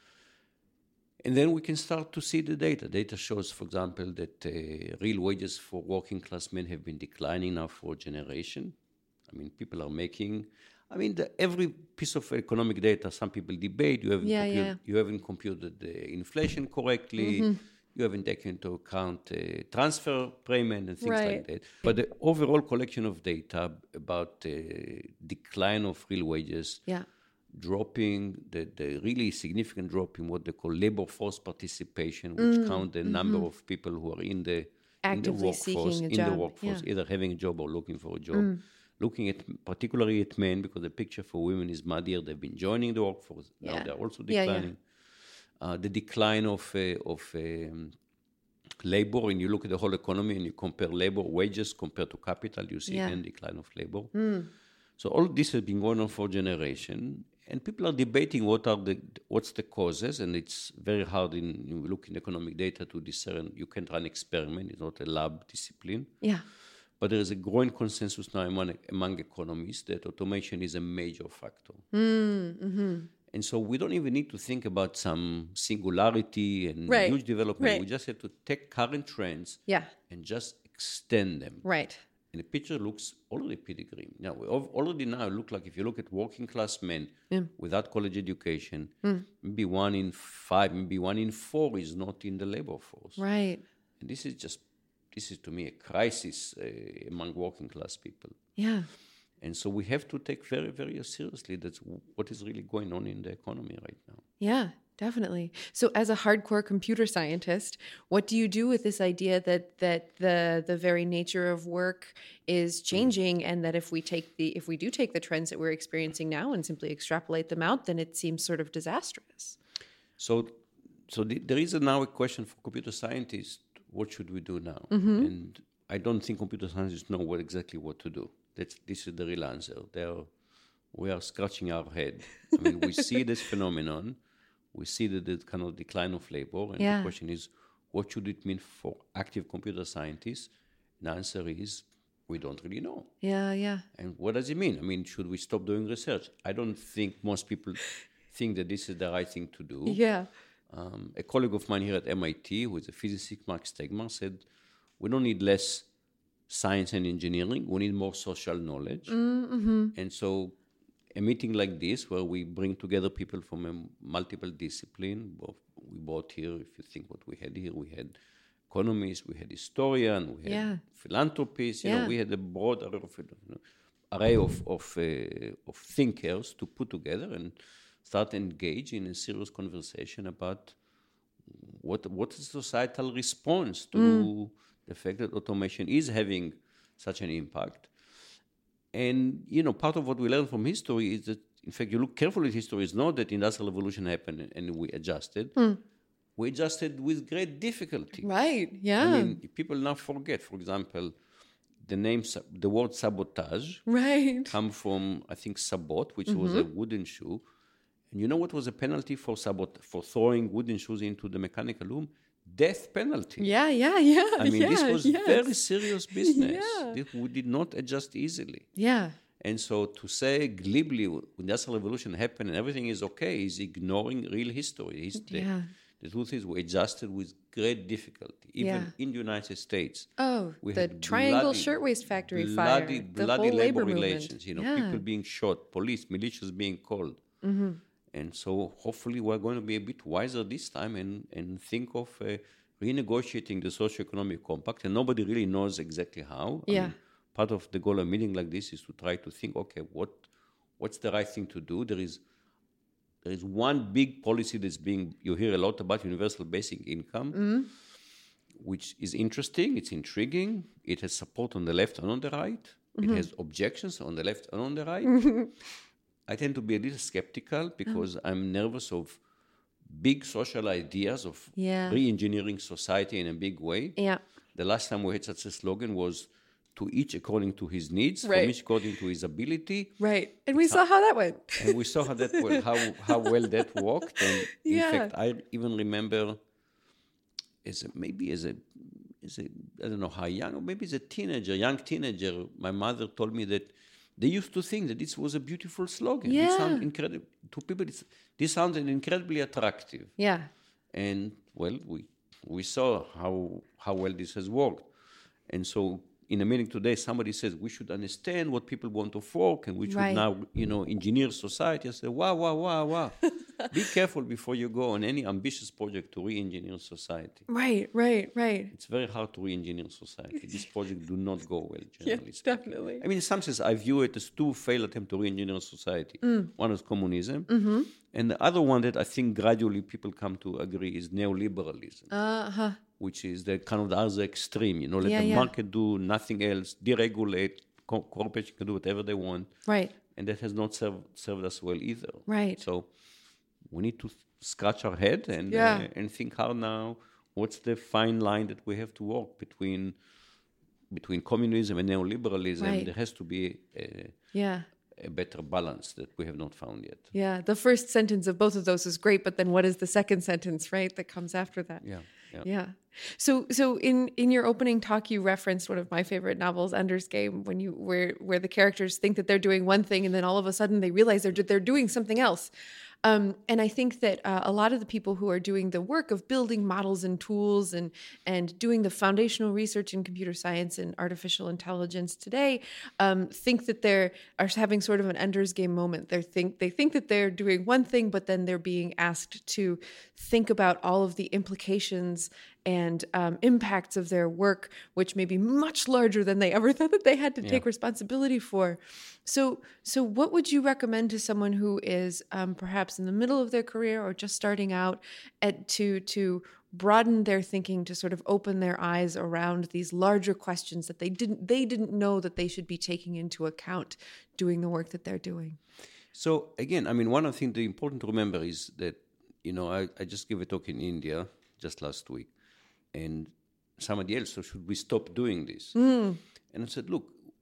And then we can start to see the data. Data shows, for example, that uh, real wages for working class men have been declining now for a generation. I mean, people are making, I mean, the, every piece of economic data, some people debate, you haven't, yeah, compute, yeah. you haven't computed the inflation correctly, mm-hmm. you haven't taken into account uh, transfer payment and things right. like that. But the overall collection of data about uh, decline of real wages, yeah. dropping, the, the really significant drop in what they call labor force participation, which mm, count the mm-hmm. number of people who are in the, actively in the workforce, seeking a in job. the workforce, yeah. either having a job or looking for a job. Mm. Looking at particularly at men, because the picture for women is muddier. They've been joining the workforce. Yeah. Now they're also Yeah, declining. Yeah, yeah. Uh, the decline of uh, of um, labor, and you look at the whole economy and you compare labor wages compared to capital, you see yeah. again decline of labor. Mm. So all this has been going on for a generation, and people are debating what are the what's the causes, and it's very hard in you look in economic data to discern. You can't run experiment; it's not a lab discipline. Yeah. But there is a growing consensus now among, among economists that automation is a major factor. Mm, mm-hmm. And so we don't even need to think about some singularity and right. huge development. Right. We just have to take current trends yeah. and just extend them. Right. And the picture looks already pretty grim. Now, we already now look like if you look at working class men yeah. without college education, mm. maybe one in five, maybe one in four is not in the labor force. Right. And this is just This is, to me, a crisis uh, among working class people. Yeah. And so we have to take very, very seriously that's what is really going on in the economy right now. Yeah, definitely. So as a hardcore computer scientist, what do you do with this idea that that the the very nature of work is changing, mm. and that if we take the if we do take the trends that we're experiencing now and simply extrapolate them out, then it seems sort of disastrous? So so the, there is a now a question for computer scientists. What should we do now? Mm-hmm. And I don't think computer scientists know what exactly what to do. That's, this is the real answer. They're, we are scratching our head. I mean, we see this phenomenon. We see the, the kind of decline of labor. And yeah. the question is, what should it mean for active computer scientists? And the answer is, we don't really know. Yeah, yeah. And what does it mean? I mean, should we stop doing research? I don't think most people think that this is the right thing to do. Yeah. Um, a colleague of mine here at M I T, who is a physicist, Mark Stegman, said, we don't need less science and engineering, we need more social knowledge. Mm-hmm. And so a meeting like this, where we bring together people from a multiple discipline, we brought here, if you think what we had here, we had economists, we had historian, we had Yeah. philanthropists, you Yeah. know, we had a broad array of, you know, array of, of, uh, of thinkers to put together and start engage in a serious conversation about what what is the societal response to mm. the fact that automation is having such an impact. And, you know, part of what we learn from history is that, in fact, you look carefully at history, it's not that industrial revolution happened and we adjusted. Mm. We adjusted with great difficulty. Right, yeah. I mean, people now forget, for example, the name, the word sabotage right. come from, I think, sabot, which mm-hmm. was a wooden shoe. And you know what was a penalty for sabot for throwing wooden shoes into the mechanical room? Death penalty. Yeah, yeah, yeah. I mean, yeah, this was yes. very serious business. Yeah. This, we did not adjust easily. Yeah. And so to say glibly, industrial revolution happened and everything is okay, is ignoring real history. history. Yeah. The truth is, we adjusted with great difficulty. Even Yeah. in the United States. Oh, we the had Triangle bloody, Shirtwaist Factory bloody, fire. The bloody whole labor labor relations. movement. You know, yeah. people being shot, police, militias being called. Mm-hmm. And so hopefully we're going to be a bit wiser this time and, and think of uh, renegotiating the socio-economic compact. And nobody really knows exactly how. I Yeah. mean, part of the goal of a meeting like this is to try to think, okay, what what's the right thing to do? There is there is one big policy that's being, you hear a lot about universal basic income, mm-hmm. which is interesting, it's intriguing, it has support on the left and on the right, mm-hmm. it has objections on the left and on the right. I tend to be a little skeptical because oh. I'm nervous of big social ideas of yeah. re-engineering society in a big way. Yeah. The last time we had such a slogan was to each according to his needs, right. from each according to his ability. Right. And we saw how that went. And we saw how that well, how, how well that worked. And in yeah. fact, I even remember as a, maybe as a, as a, I don't know how young, or maybe as a teenager, young teenager, my mother told me that they used to think that this was a beautiful slogan. Yeah. It sounded incredible. To people, it's, this sounded incredibly attractive. Yeah. And, well, we we saw how how well this has worked. And so in a meeting today, somebody says we should understand what people want to work and we should right. now, you know, engineer society. I say, wow, wow, wow, wow. Be careful before you go on any ambitious project to re-engineer society. Right, right, right. It's very hard to re-engineer society. These projects do not go well, generally. Yes, definitely. I mean, in some sense, I view it as two failed attempts to re-engineer society. Mm. One is communism, mm-hmm. and the other one that I think gradually people come to agree is neoliberalism, uh-huh. which is the kind of the other extreme. You know, let yeah, the yeah. market do nothing else, deregulate, co- corporations can do whatever they want. Right. And that has not served, served us well either. Right. So we need to scratch our head and yeah. uh, and think hard now. What's the fine line that we have to walk between between communism and neoliberalism? Right. There has to be a, yeah. a better balance that we have not found yet. Yeah, the first sentence of both of those is great, but then what is the second sentence, right, that comes after that? Yeah. Yeah. yeah. So, so in, in your opening talk, you referenced one of my favorite novels, Ender's Game, when you where where the characters think that they're doing one thing, and then all of a sudden they realize they're they're doing something else. Um, and I think that uh, a lot of the people who are doing the work of building models and tools and and doing the foundational research in computer science and artificial intelligence today um, think that they're are having sort of an Ender's Game moment. They think they think that they're doing one thing, but then they're being asked to think about all of the implications and um, impacts of their work, which may be much larger than they ever thought that they had to yeah. take responsibility for. So, so what would you recommend to someone who is um, perhaps in the middle of their career or just starting out at, to to broaden their thinking, to sort of open their eyes around these larger questions that they didn't they didn't know that they should be taking into account doing the work that they're doing? So again, I mean, one of the things that is important to remember is that, you know, I, I just gave a talk in India just last week. And somebody else, so should we stop doing this? Mm. And I said, look,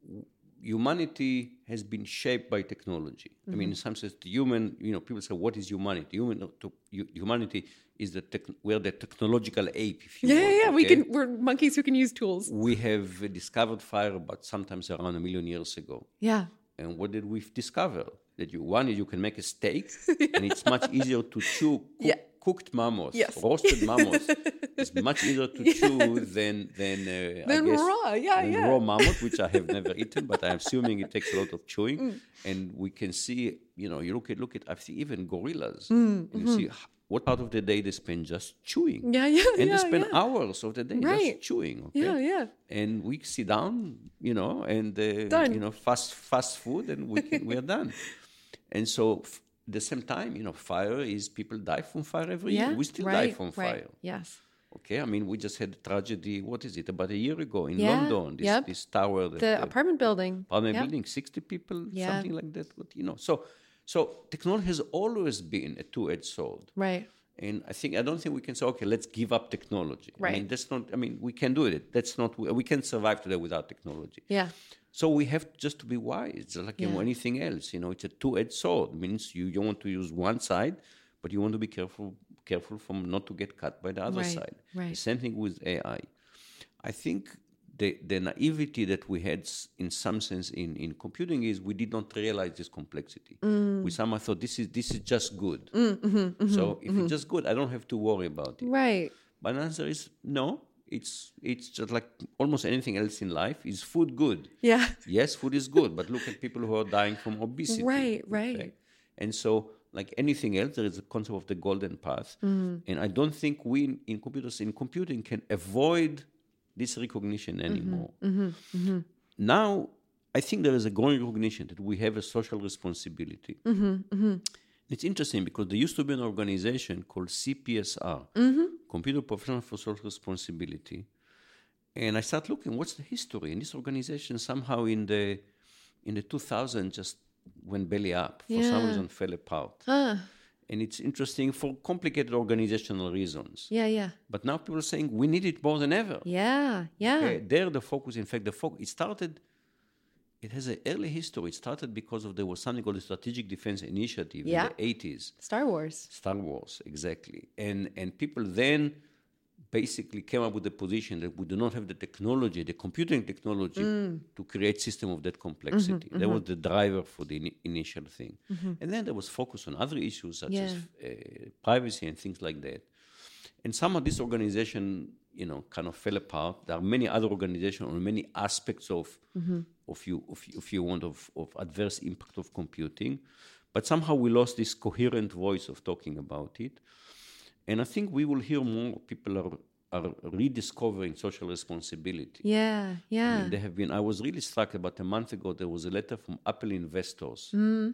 humanity has been shaped by technology. Mm-hmm. I mean, in some sense, the human, you know, people say, what is humanity? Human, to, humanity is the, tech, we're the technological ape, if you yeah, want. Yeah, yeah, okay? we can, we're monkeys who can use tools. We have discovered fire, but sometimes around a million years ago. Yeah. And what did we discover? That you, one is you can make a steak, yeah. and it's much easier to chew cook, yeah. cooked mammoth, yes. roasted mammoth. It's much easier to yes. chew than than uh, than I guess, raw, yeah, than yeah. raw mammoth, which I have never eaten, but I'm assuming it takes a lot of chewing. Mm. And we can see, you know, you look at look at I see even gorillas, mm, and you mm-hmm. see what part of the day they spend just chewing. Yeah, yeah, And yeah, they spend yeah. hours of the day Right. just chewing. Okay? Yeah, yeah. And we sit down, you know, and uh, Done. you know, fast fast food, and we can, we are done. And so, f- at the same time, you know, fire is people die from fire every Yeah, year. We still right, die from right. fire. Yes. Okay, I mean, we just had a tragedy. What is it? About a year ago in Yeah, London, this, yep. this tower, that, The uh, apartment building. apartment Yep. building, sixty people, Yeah. something like that. What you know, so so technology has always been a two-edged sword. Right. And I think I don't think we can say, okay, let's give up technology. I mean, Right. that's not. I mean, we can do it. That's not. We can survive today without technology. Yeah. So we have just to be wise. It's like you know, Yeah. anything else. You know, it's a two-edged sword. It means you don't want to use one side, but you want to be careful, careful from not to get cut by the other Right, side. right. The same thing with A I. I think the the naivety that we had, s- in some sense, in, in computing is we did not realize this complexity. Mm. We somehow thought this is this is just good. So if it's just good, I don't have to worry about it. Right. But the answer is no. It's it's just like almost anything else in life. Is food good? Yeah. Yes, food is good, but look at people who are dying from obesity. Right, in right. fact. And so, like anything else, there is a concept of the golden path. Mm. And I don't think we in, in computers, in computing, can avoid this recognition anymore. Mm-hmm. Mm-hmm. Now, I think there is a growing recognition that we have a social responsibility. Mm-hmm. Mm-hmm. It's interesting because there used to be an organization called C P S R, Mm-hmm. Computer Professional for Social Responsibility. And I start looking, what's the history? And this organization somehow in the in the two thousands just went belly up. For some Yeah. reason fell apart. Ah. And it's interesting for complicated organizational reasons. Yeah, yeah. But now people are saying we need it more than ever. Yeah, yeah. Okay, there the focus, in fact, the focus, it started, it has an early history. It started because of there was something called the Strategic Defense Initiative Yeah. in the eighties. Star Wars. Star Wars, exactly. And and people then basically came up with the position that we do not have the technology, the computing technology, to create system of that complexity. That was the driver for the ini- initial thing. And then there was focus on other issues such as Yeah. uh, privacy and things like that. And some of this organization, you know, kind of fell apart. There are many other organizations on many aspects of, of you, of, if you want, of, of adverse impact of computing. But somehow we lost this coherent voice of talking about it. And I think we will hear more people are, are rediscovering social responsibility. Yeah, I yeah. mean, they have been, I was really struck about a month ago, there was a letter from Apple investors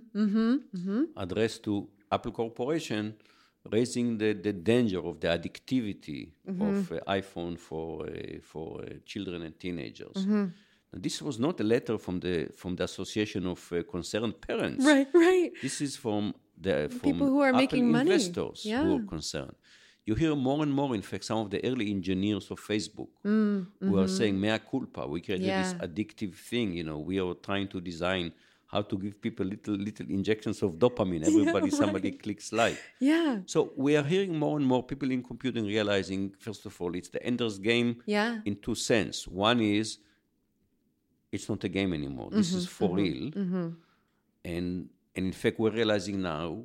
Mm-hmm. addressed to Apple Corporation raising the, the danger of the addictivity of uh, iPhone for, uh, for uh, children and teenagers. Now, this was not a letter from the, from the Association of uh, Concerned Parents. Right, right. This is from the from people who are Apple making money. investors Yeah. who are concerned. You hear more and more, in fact, some of the early engineers of Facebook Mm, who are saying, mea culpa, we created Yeah. this addictive thing, you know, we are trying to design how to give people little little injections of dopamine. Everybody, somebody right. clicks like. Yeah, So we are hearing more and more people in computing realizing, first of all, it's the ender's game yeah. in two sense. One is, it's not a game anymore. This is for real. Mm-hmm. And and in fact, we're realizing now,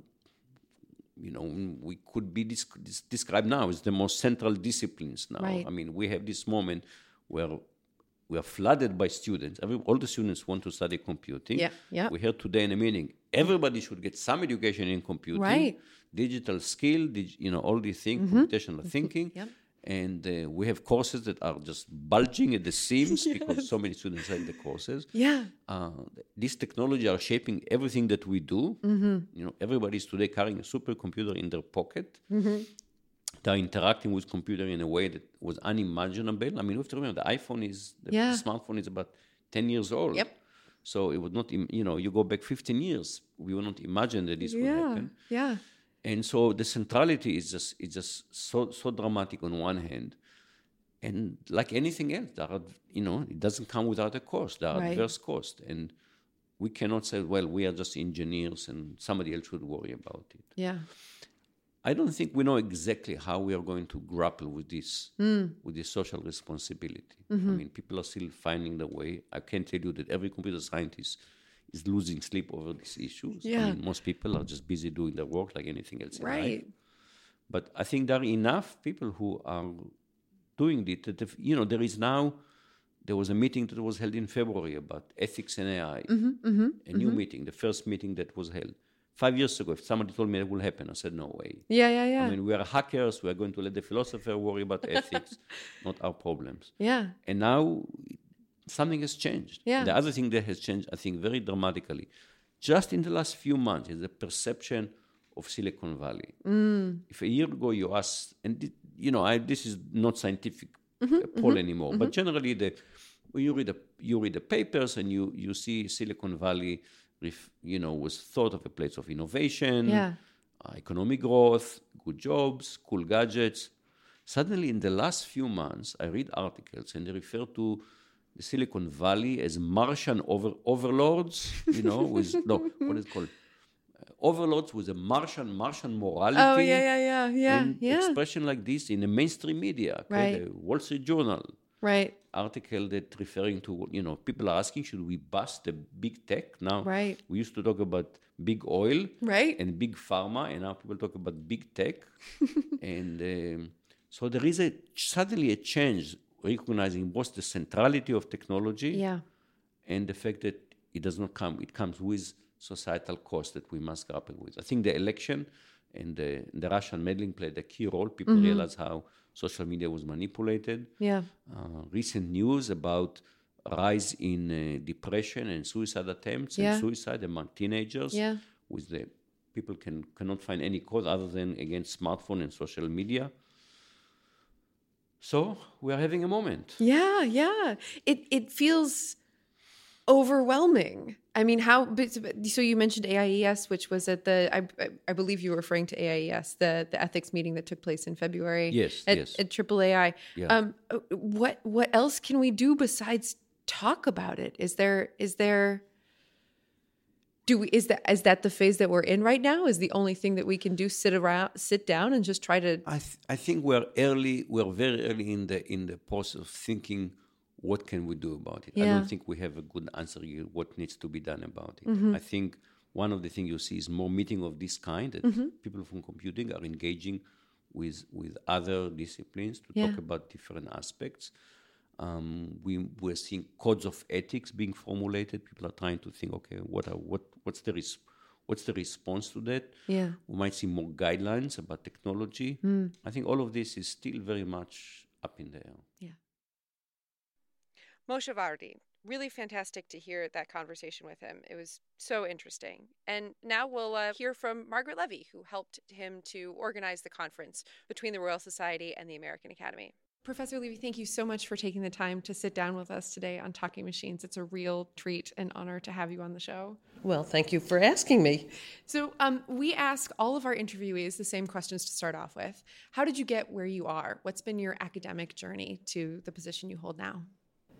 you know, we could be dis- dis- described now as the most central disciplines now. Right. I mean, we have this moment where we are flooded by students. Every, all the students want to study computing. Yeah, yeah. We heard today in a meeting, everybody should get some education in computing. Right. Digital skill, dig- you know, all these things, computational thinking. Yep. And uh, we have courses that are just bulging at the seams because so many students are in the courses. Yeah. Uh, this technology are shaping everything that we do. Mm-hmm. You know, everybody is today carrying a supercomputer in their pocket. Mm-hmm. They're interacting with computer in a way that was unimaginable. I mean, we have to remember the iPhone is, the Yeah. smartphone is about ten years old. Yep. So it would not, im- you know, you go back fifteen years, we would not imagine that this would Yeah, happen. yeah. And so the centrality is just it's just so so dramatic on one hand, and like anything else, there are, you know, it doesn't come without a cost. There are Right. adverse costs, and we cannot say, well, we are just engineers and somebody else should worry about it. Yeah. I don't think we know exactly how we are going to grapple with this Mm. with this social responsibility. Mm-hmm. I mean, people are still finding the way. I can tell you that every computer scientist is losing sleep over these issues. Yeah. I mean, most people are just busy doing their work like anything else in life. Right. But I think there are enough people who are doing it. That if, you know, there is now, there was a meeting that was held in February about ethics and A I. Mm-hmm, mm-hmm, A new meeting, the first meeting that was held. five years ago, if somebody told me it will happen, I said, no way. Yeah, yeah, yeah. I mean, we are hackers. We are going to let the philosopher worry about ethics, not our problems. Yeah. And now something has changed. Yeah. The other thing that has changed, I think, very dramatically, just in the last few months, is the perception of Silicon Valley. Mm. If a year ago you asked, and th- you know, I, this is not scientific mm-hmm, uh, poll mm-hmm, anymore, mm-hmm. but generally, the, when you read the you read the papers and you you see Silicon Valley, ref, you know, was thought of a place of innovation, yeah. uh, economic growth, good jobs, cool gadgets. Suddenly, in the last few months, I read articles and they refer to the Silicon Valley as Martian over, overlords, you know, with, no, what is it called? Uh, overlords with a Martian, Martian morality. Oh, yeah, yeah, yeah, yeah, and yeah. expression like this in the mainstream media, okay? Right. The Wall Street Journal. Right. Article that referring to, you know, people are asking, should we bust the big tech? Now, right. we used to talk about big oil right. and big pharma, and now people talk about big tech. and um, so there is a suddenly a change, recognizing both the centrality of technology yeah. and the fact that it does not come, it comes with societal cost that we must grapple with. I think the election and the, the Russian meddling played a key role. People mm-hmm. realize how social media was manipulated. Yeah. Uh, recent news about rise in uh, depression and suicide attempts yeah. and suicide among teenagers. Yeah. With the people can cannot find any cause other than against smartphone and social media. So we are having a moment. Yeah, yeah. It it feels overwhelming. I mean, how? So you mentioned A I E S, which was at the. I, I believe you were referring to A I E S, the the ethics meeting that took place in February. Yes, at, yes. At Triple A I. Yeah. Um, what what else can we do besides talk about it? Is there is there? Do we, is that is that the phase that we're in right now? Is the only thing that we can do sit around, sit down, and just try to? I th- I think we're early. We're very early in the in the process of thinking. What can we do about it? Yeah. I don't think we have a good answer here. What needs to be done about it? Mm-hmm. I think one of the things you see is more meeting of this kind. That mm-hmm. people from computing are engaging with with other disciplines to yeah. talk about different aspects. Um, we we're seeing codes of ethics being formulated. People are trying to think, okay, what are what what's the res- what's the response to that? Yeah, we might see more guidelines about technology. Mm. I think all of this is still very much up in the air. Yeah. Moshe Vardin, really fantastic to hear that conversation with him. It was so interesting. And now we'll uh, hear from Margaret Levy, who helped him to organize the conference between the Royal Society and the American Academy. Professor Levy, thank you so much for taking the time to sit down with us today on Talking Machines. It's a real treat and honor to have you on the show. Well, thank you for asking me. So um, we ask all of our interviewees the same questions to start off with. How did you get where you are? What's been your academic journey to the position you hold now?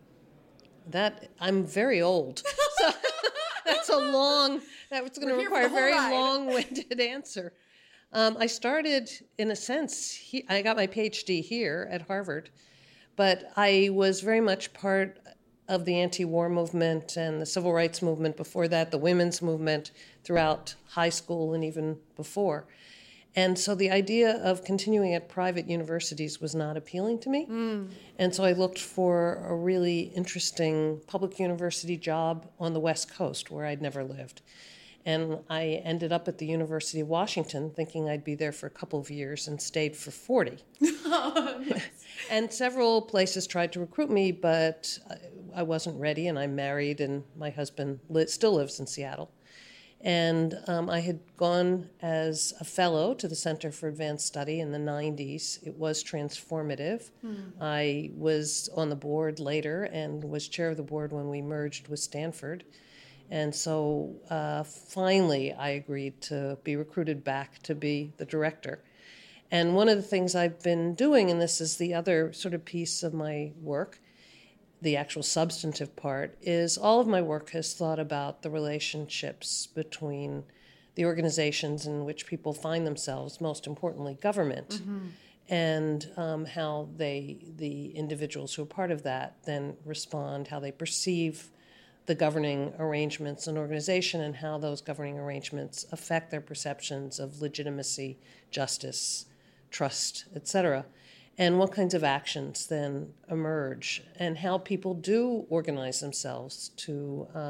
That I'm very old. So that's a long, that's going to require a very ride. long-winded answer. Um, I started, in a sense, he, I got my P H D here at Harvard, but I was very much part of the anti-war movement and the civil rights movement before that, the women's movement throughout high school and even before. And so the idea of continuing at private universities was not appealing to me. Mm. And so I looked for a really interesting public university job on the West Coast where I'd never lived. And I ended up at the University of Washington thinking I'd be there for a couple of years and stayed for forty. Oh, nice. And several places tried to recruit me, but I wasn't ready, and I'm married, and my husband li- still lives in Seattle. And um, I had gone as a fellow to the Center for Advanced Study in the nineties. It was transformative. Hmm. I was on the board later and was chair of the board when we merged with Stanford. And so uh, finally I agreed to be recruited back to be the director. And one of the things I've been doing, and this is the other sort of piece of my work, the actual substantive part, is all of my work has thought about the relationships between the organizations in which people find themselves, most importantly government, mm-hmm. and um, how they, the individuals who are part of that, then respond, how they perceive the governing arrangements and organization, and how those governing arrangements affect their perceptions of legitimacy, justice, trust, et cetera. And what kinds of actions then emerge, and how people do organize themselves to uh,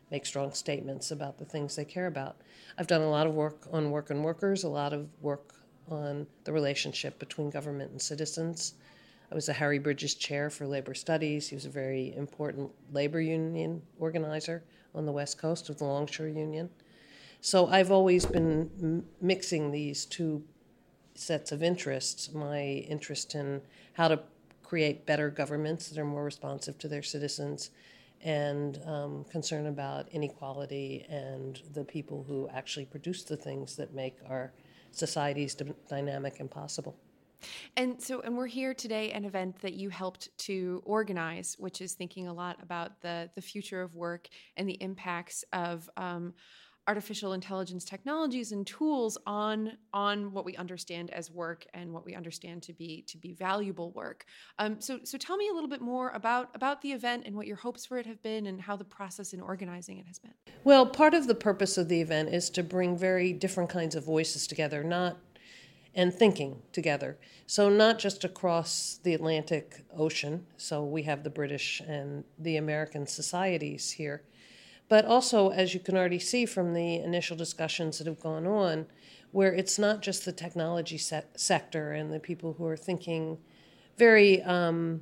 make strong statements about the things they care about. I've done a lot of work on work and workers, a lot of work on the relationship between government and citizens. I was the Harry Bridges Chair for Labor Studies. He was a very important labor union organizer on the West Coast of the Longshore Union. So I've always been m- mixing these two sets of interests, my interest in how to create better governments that are more responsive to their citizens, and um, concern about inequality and the people who actually produce the things that make our societies d- dynamic and possible. And so, and we're here today, an event that you helped to organize, which is thinking a lot about the the future of work and the impacts of um, artificial intelligence technologies and tools on on what we understand as work and what we understand to be to be valuable work. Um, so, so tell me a little bit more about about the event and what your hopes for it have been, and how the process in organizing it has been. Well, part of the purpose of the event is to bring very different kinds of voices together, not and thinking together. So not just across the Atlantic Ocean, so we have the British and the American societies here, but also, as you can already see from the initial discussions that have gone on, where it's not just the technology se- sector and the people who are thinking very um,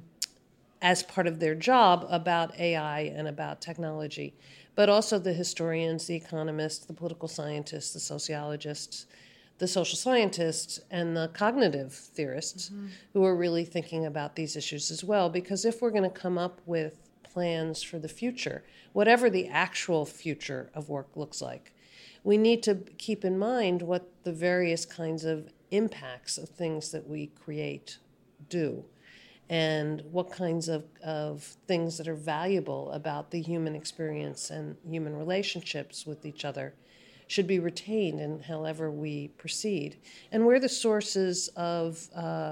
as part of their job about A I and about technology, but also the historians, the economists, the political scientists, the sociologists, the social scientists, and the cognitive theorists, mm-hmm. who are really thinking about these issues as well. Because if we're going to come up with plans for the future, whatever the actual future of work looks like, we need to keep in mind what the various kinds of impacts of things that we create do, and what kinds of, of things that are valuable about the human experience and human relationships with each other should be retained in however we proceed, and where the sources of uh,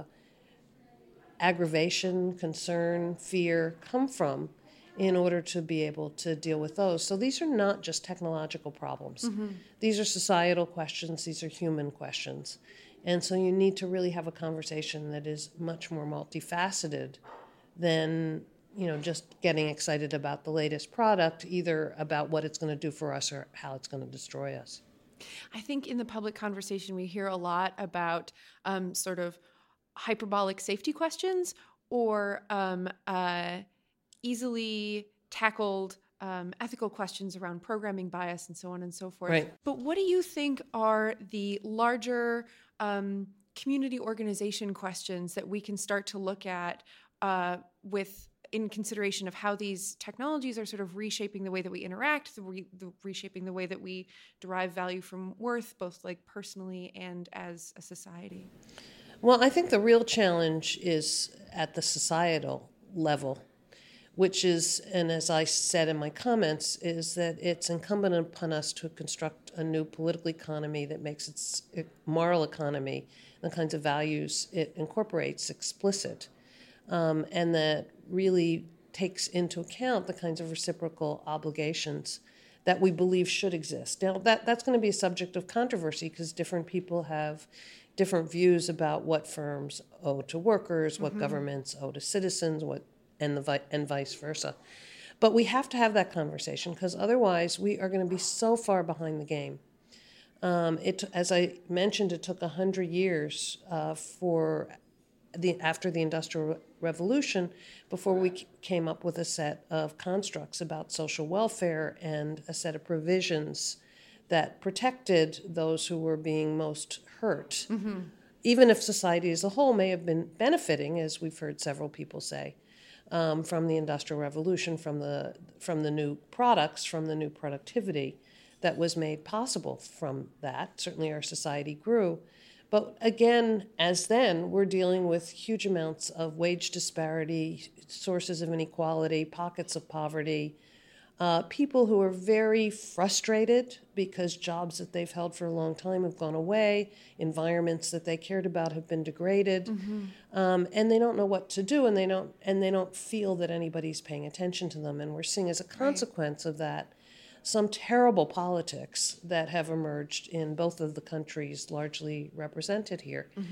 aggravation, concern, fear come from in order to be able to deal with those. So these are not just technological problems. Mm-hmm. These are societal questions. These are human questions. And so you need to really have a conversation that is much more multifaceted than, you know, just getting excited about the latest product, either about what it's going to do for us or how it's going to destroy us. I think in the public conversation, we hear a lot about um, sort of hyperbolic safety questions, or um, uh, easily tackled um, ethical questions around programming bias and so on and so forth. Right. But what do you think are the larger um, community organization questions that we can start to look at uh, with in consideration of how these technologies are sort of reshaping the way that we interact, the, re- the reshaping the way that we derive value from worth, both like personally and as a society? Well, I think the real challenge is at the societal level, which is, and as I said in my comments, is that it's incumbent upon us to construct a new political economy that makes its moral economy, the kinds of values it incorporates, explicit, um, and that really takes into account the kinds of reciprocal obligations that we believe should exist. Now, that, that's going to be a subject of controversy because different people have different views about what firms owe to workers, what mm-hmm. governments owe to citizens, what and the vi- and vice versa. But we have to have that conversation because otherwise we are going to be so far behind the game. Um, it, as I mentioned, it took one hundred years uh, for the after the Industrial Revolution before we came up with a set of constructs about social welfare and a set of provisions that protected those who were being most hurt, mm-hmm. even if society as a whole may have been benefiting, as we've heard several people say, um, from the Industrial Revolution, from the from the new products, from the new productivity that was made possible from that. Certainly our society grew. But again, as then, we're dealing with huge amounts of wage disparity, sources of inequality, pockets of poverty, uh, people who are very frustrated because jobs that they've held for a long time have gone away, environments that they cared about have been degraded, mm-hmm. um, and they don't know what to do, and they don't and they don't feel that anybody's paying attention to them. And we're seeing as a consequence right. of that some terrible politics that have emerged in both of the countries largely represented here. Mm-hmm.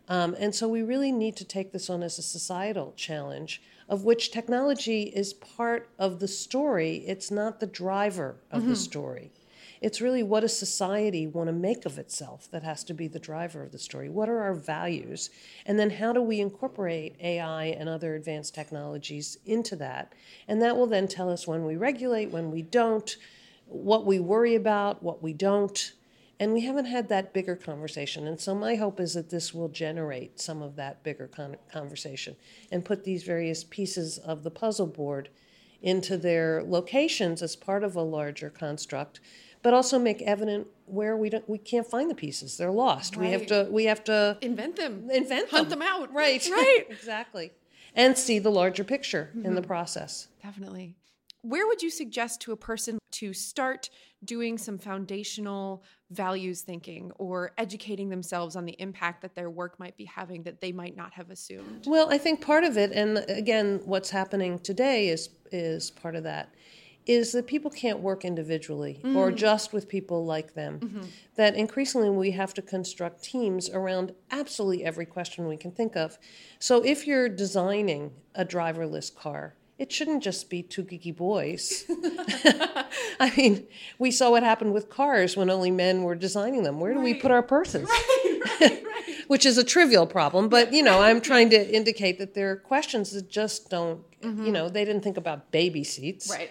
Um, and so we really need to take this on as a societal challenge, of which technology is part of the story. It's not the driver of mm-hmm. the story. It's really what does society want to make of itself that has to be the driver of the story. What are our values? And then how do we incorporate A I and other advanced technologies into that? And that will then tell us when we regulate, when we don't, what we worry about, what we don't. And we haven't had that bigger conversation. And so my hope is that this will generate some of that bigger con- conversation and put these various pieces of the puzzle board into their locations as part of a larger construct, but also make evident where we don't, we can't find the pieces. They're lost. Right. We have to, we have to invent them, invent hunt them, them out. Right, right, exactly, and see the larger picture mm-hmm. in the process. Definitely. Where would you suggest to a person to start doing some foundational values thinking or educating themselves on the impact that their work might be having that they might not have assumed? Well, I think part of it, and again, what's happening today is is part of that, is that people can't work individually mm. or just with people like them. Mm-hmm. That increasingly we have to construct teams around absolutely every question we can think of. So if you're designing a driverless car, it shouldn't just be two geeky boys. I mean, we saw what happened with cars when only men were designing them. Where do right. we put our purses? Right, right, right. Which is a trivial problem, but, you know, I'm trying to indicate that there are questions that just don't, mm-hmm. you know, they didn't think about baby seats. Right.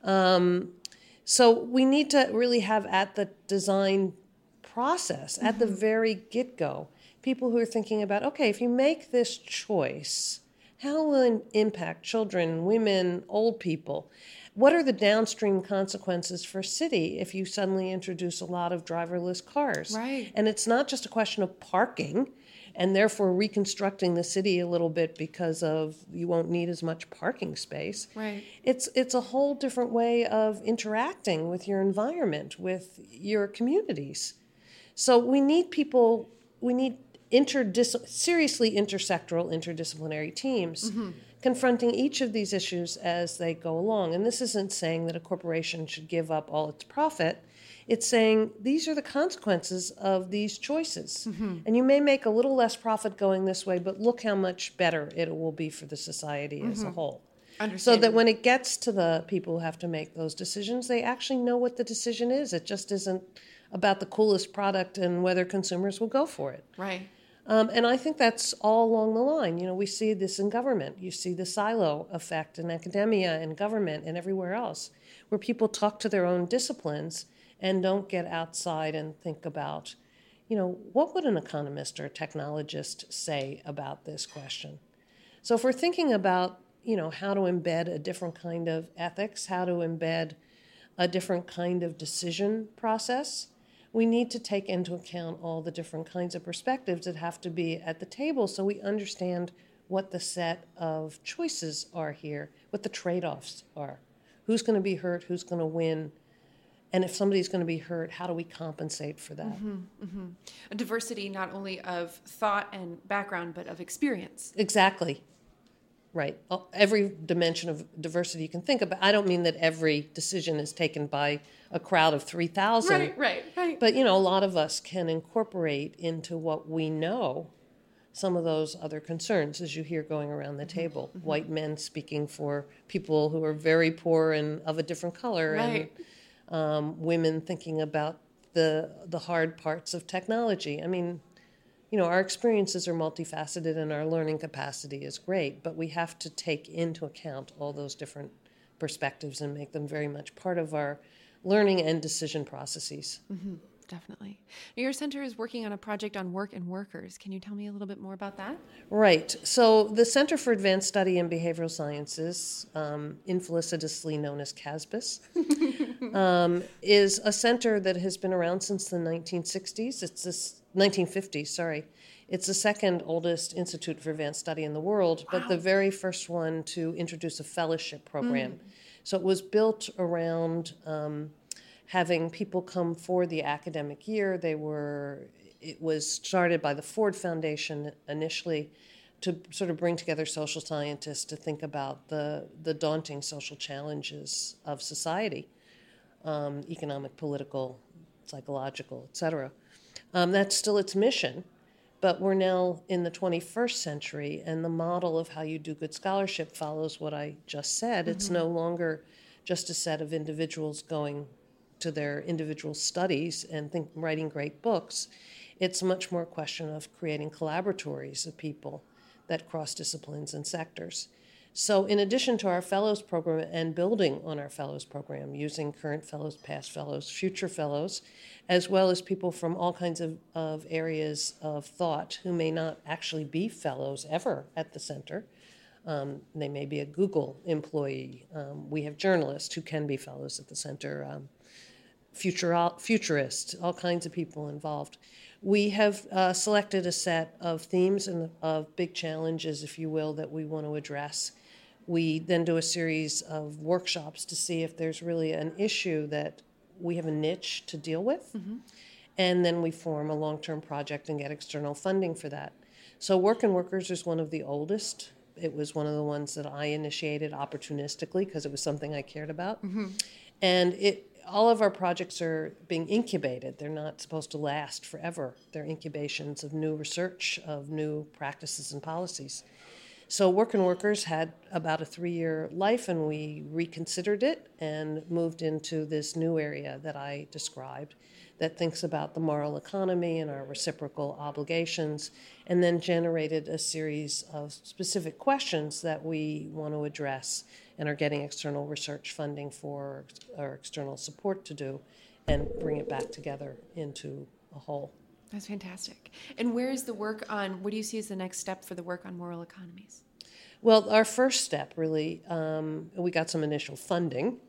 Um, so we need to really have at the design process, mm-hmm. at the very get-go, people who are thinking about, okay, if you make this choice, how will it impact children, women, old people? What are the downstream consequences for a city if you suddenly introduce a lot of driverless cars? Right. And it's not just a question of parking and therefore reconstructing the city a little bit because of you won't need as much parking space. Right. It's it's a whole different way of interacting with your environment, with your communities. So we need people, we need interdis- seriously intersectoral, interdisciplinary teams mm-hmm. confronting each of these issues as they go along. And this isn't saying that a corporation should give up all its profit. It's saying these are the consequences of these choices. Mm-hmm. And you may make a little less profit going this way, but look how much better it will be for the society mm-hmm. as a whole. So that when it gets to the people who have to make those decisions, they actually know what the decision is. It just isn't about the coolest product and whether consumers will go for it. Right. Um, and I think that's all along the line. You know, we see this in government. You see the silo effect in academia and government and everywhere else, where people talk to their own disciplines and don't get outside and think about, you know, what would an economist or a technologist say about this question? So if we're thinking about, you know, how to embed a different kind of ethics, how to embed a different kind of decision process, we need to take into account all the different kinds of perspectives that have to be at the table so we understand what the set of choices are here, what the trade-offs are. Who's going to be hurt, who's going to win, and if somebody's going to be hurt, how do we compensate for that? Mm-hmm, mm-hmm. A diversity not only of thought and background, but of experience. Exactly. Right. Every dimension of diversity you can think of. I don't mean that every decision is taken by a crowd of three thousand. Right, right, right. But, you know, a lot of us can incorporate into what we know some of those other concerns, as you hear going around the table. Mm-hmm. White men speaking for people who are very poor and of a different color. Right. And um, women thinking about the the hard parts of technology. I mean, you know, our experiences are multifaceted and our learning capacity is great, but we have to take into account all those different perspectives and make them very much part of our learning and decision processes. Mm-hmm, definitely. Now, your center is working on a project on work and workers. Can you tell me a little bit more about that? Right. So the Center for Advanced Study in Behavioral Sciences, um, infelicitously known as CASBIS, um, is a center that has been around since the nineteen sixties. It's this nineteen fifties, sorry. It's the second oldest institute for advanced study in the world, wow. but the very first one to introduce a fellowship program. Mm. So it was built around um, having people come for the academic year. They were, it was started by the Ford Foundation initially to sort of bring together social scientists to think about the, the daunting social challenges of society, um, economic, political, psychological, et cetera. Um, that's still its mission. But we're now in the twenty-first century, and the model of how you do good scholarship follows what I just said. Mm-hmm. It's no longer just a set of individuals going to their individual studies and think, writing great books. It's much more a question of creating collaboratories of people that cross disciplines and sectors. So in addition to our fellows program and building on our fellows program, using current fellows, past fellows, future fellows, as well as people from all kinds of, of areas of thought who may not actually be fellows ever at the center. Um, they may be a Google employee. Um, we have journalists who can be fellows at the center, um, future, futurists, all kinds of people involved. We have uh, selected a set of themes and of big challenges, if you will, that we want to address. We then do a series of workshops to see if there's really an issue that we have a niche to deal with. Mm-hmm. And then we form a long-term project and get external funding for that. So Workin' Workers is one of the oldest. It was one of the ones that I initiated opportunistically because it was something I cared about. Mm-hmm. And it all of our projects are being incubated. They're not supposed to last forever. They're incubations of new research, of new practices and policies. So Workin' Workers had about a three-year life, and we reconsidered it and moved into this new area that I described that thinks about the moral economy and our reciprocal obligations, and then generated a series of specific questions that we want to address and are getting external research funding for or external support to do and bring it back together into a whole. That's fantastic. And where is the work on, what do you see as the next step for the work on moral economies? Well, our first step, really, um, we got some initial funding.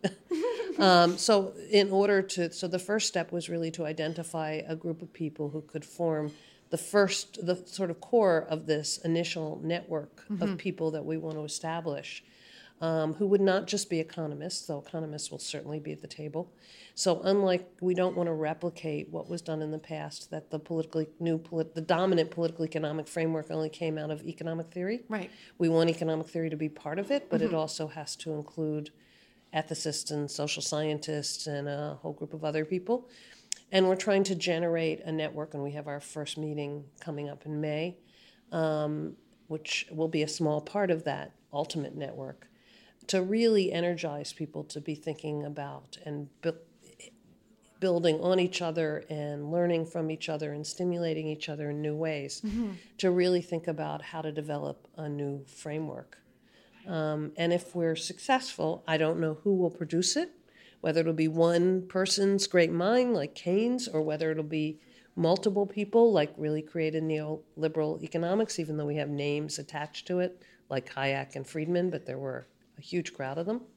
um, so in order to, so the first step was really to identify a group of people who could form the first, the sort of core of this initial network mm-hmm. of people that we want to establish. Um, who would not just be economists, though economists will certainly be at the table. So unlike, we don't want to replicate what was done in the past, that the politically new, polit, the dominant political economic framework only came out of economic theory. Right. We want economic theory to be part of it, but mm-hmm. it also has to include ethicists and social scientists and a whole group of other people. And we're trying to generate a network, and we have our first meeting coming up in May, um, which will be a small part of that ultimate network, to really energize people to be thinking about and bu- building on each other and learning from each other and stimulating each other in new ways, mm-hmm. to really think about how to develop a new framework. Um, and if we're successful, I don't know who will produce it, whether it'll be one person's great mind like Keynes, or whether it'll be multiple people like really created neoliberal economics, even though we have names attached to it, like Hayek and Friedman, but there were a huge crowd of them.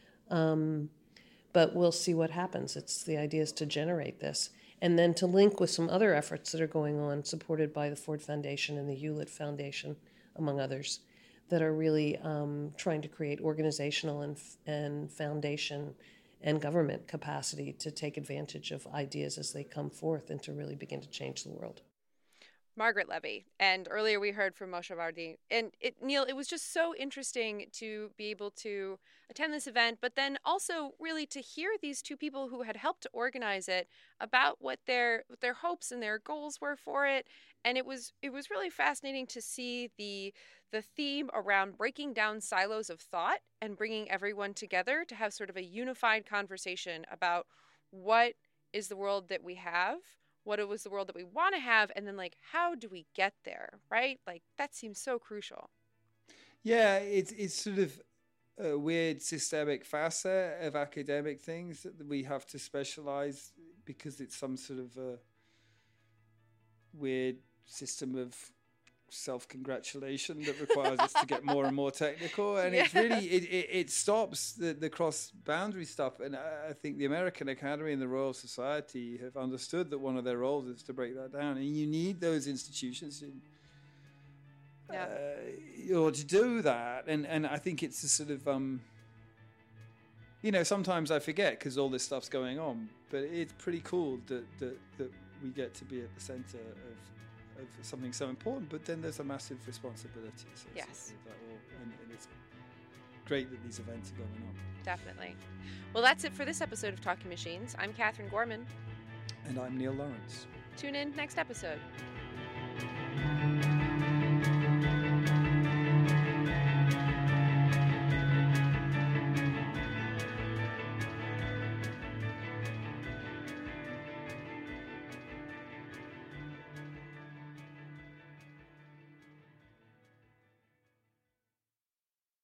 Um, but we'll see what happens. It's the idea is to generate this and then to link with some other efforts that are going on, supported by the Ford Foundation and the Hewlett Foundation, among others, that are really um, trying to create organizational and, and foundation and government capacity to take advantage of ideas as they come forth and to really begin to change the world. Margaret Levy. And earlier we heard from Moshe Vardi. And it, Neil, it was just so interesting to be able to attend this event, but then also really to hear these two people who had helped to organize it about what their what their hopes and their goals were for it. And it was it was really fascinating to see the the theme around breaking down silos of thought and bringing everyone together to have sort of a unified conversation about what is the world that we have, what it was the world that we want to have, and then like how do we get there, right? Like that seems so crucial. Yeah, it's it's sort of a weird systemic facet of academic things that we have to specialize because it's some sort of a weird system of self-congratulation that requires us to get more and more technical, and yeah. it's really it, it, it stops the, the cross-boundary stuff. And I, I think the American Academy and the Royal Society have understood that one of their roles is to break that down, and you need those institutions in, yeah. uh, in order to do that. And and I think it's a sort of um you know sometimes I forget because all this stuff's going on, but it's pretty cool that that, that we get to be at the center of of something so important, but then there's a massive responsibility associated yes. with that all, and, and it's great that these events are going on. Definitely. Well, that's it for this episode of Talking Machines. I'm Catherine Gorman. And I'm Neil Lawrence. Tune in next episode. Bye.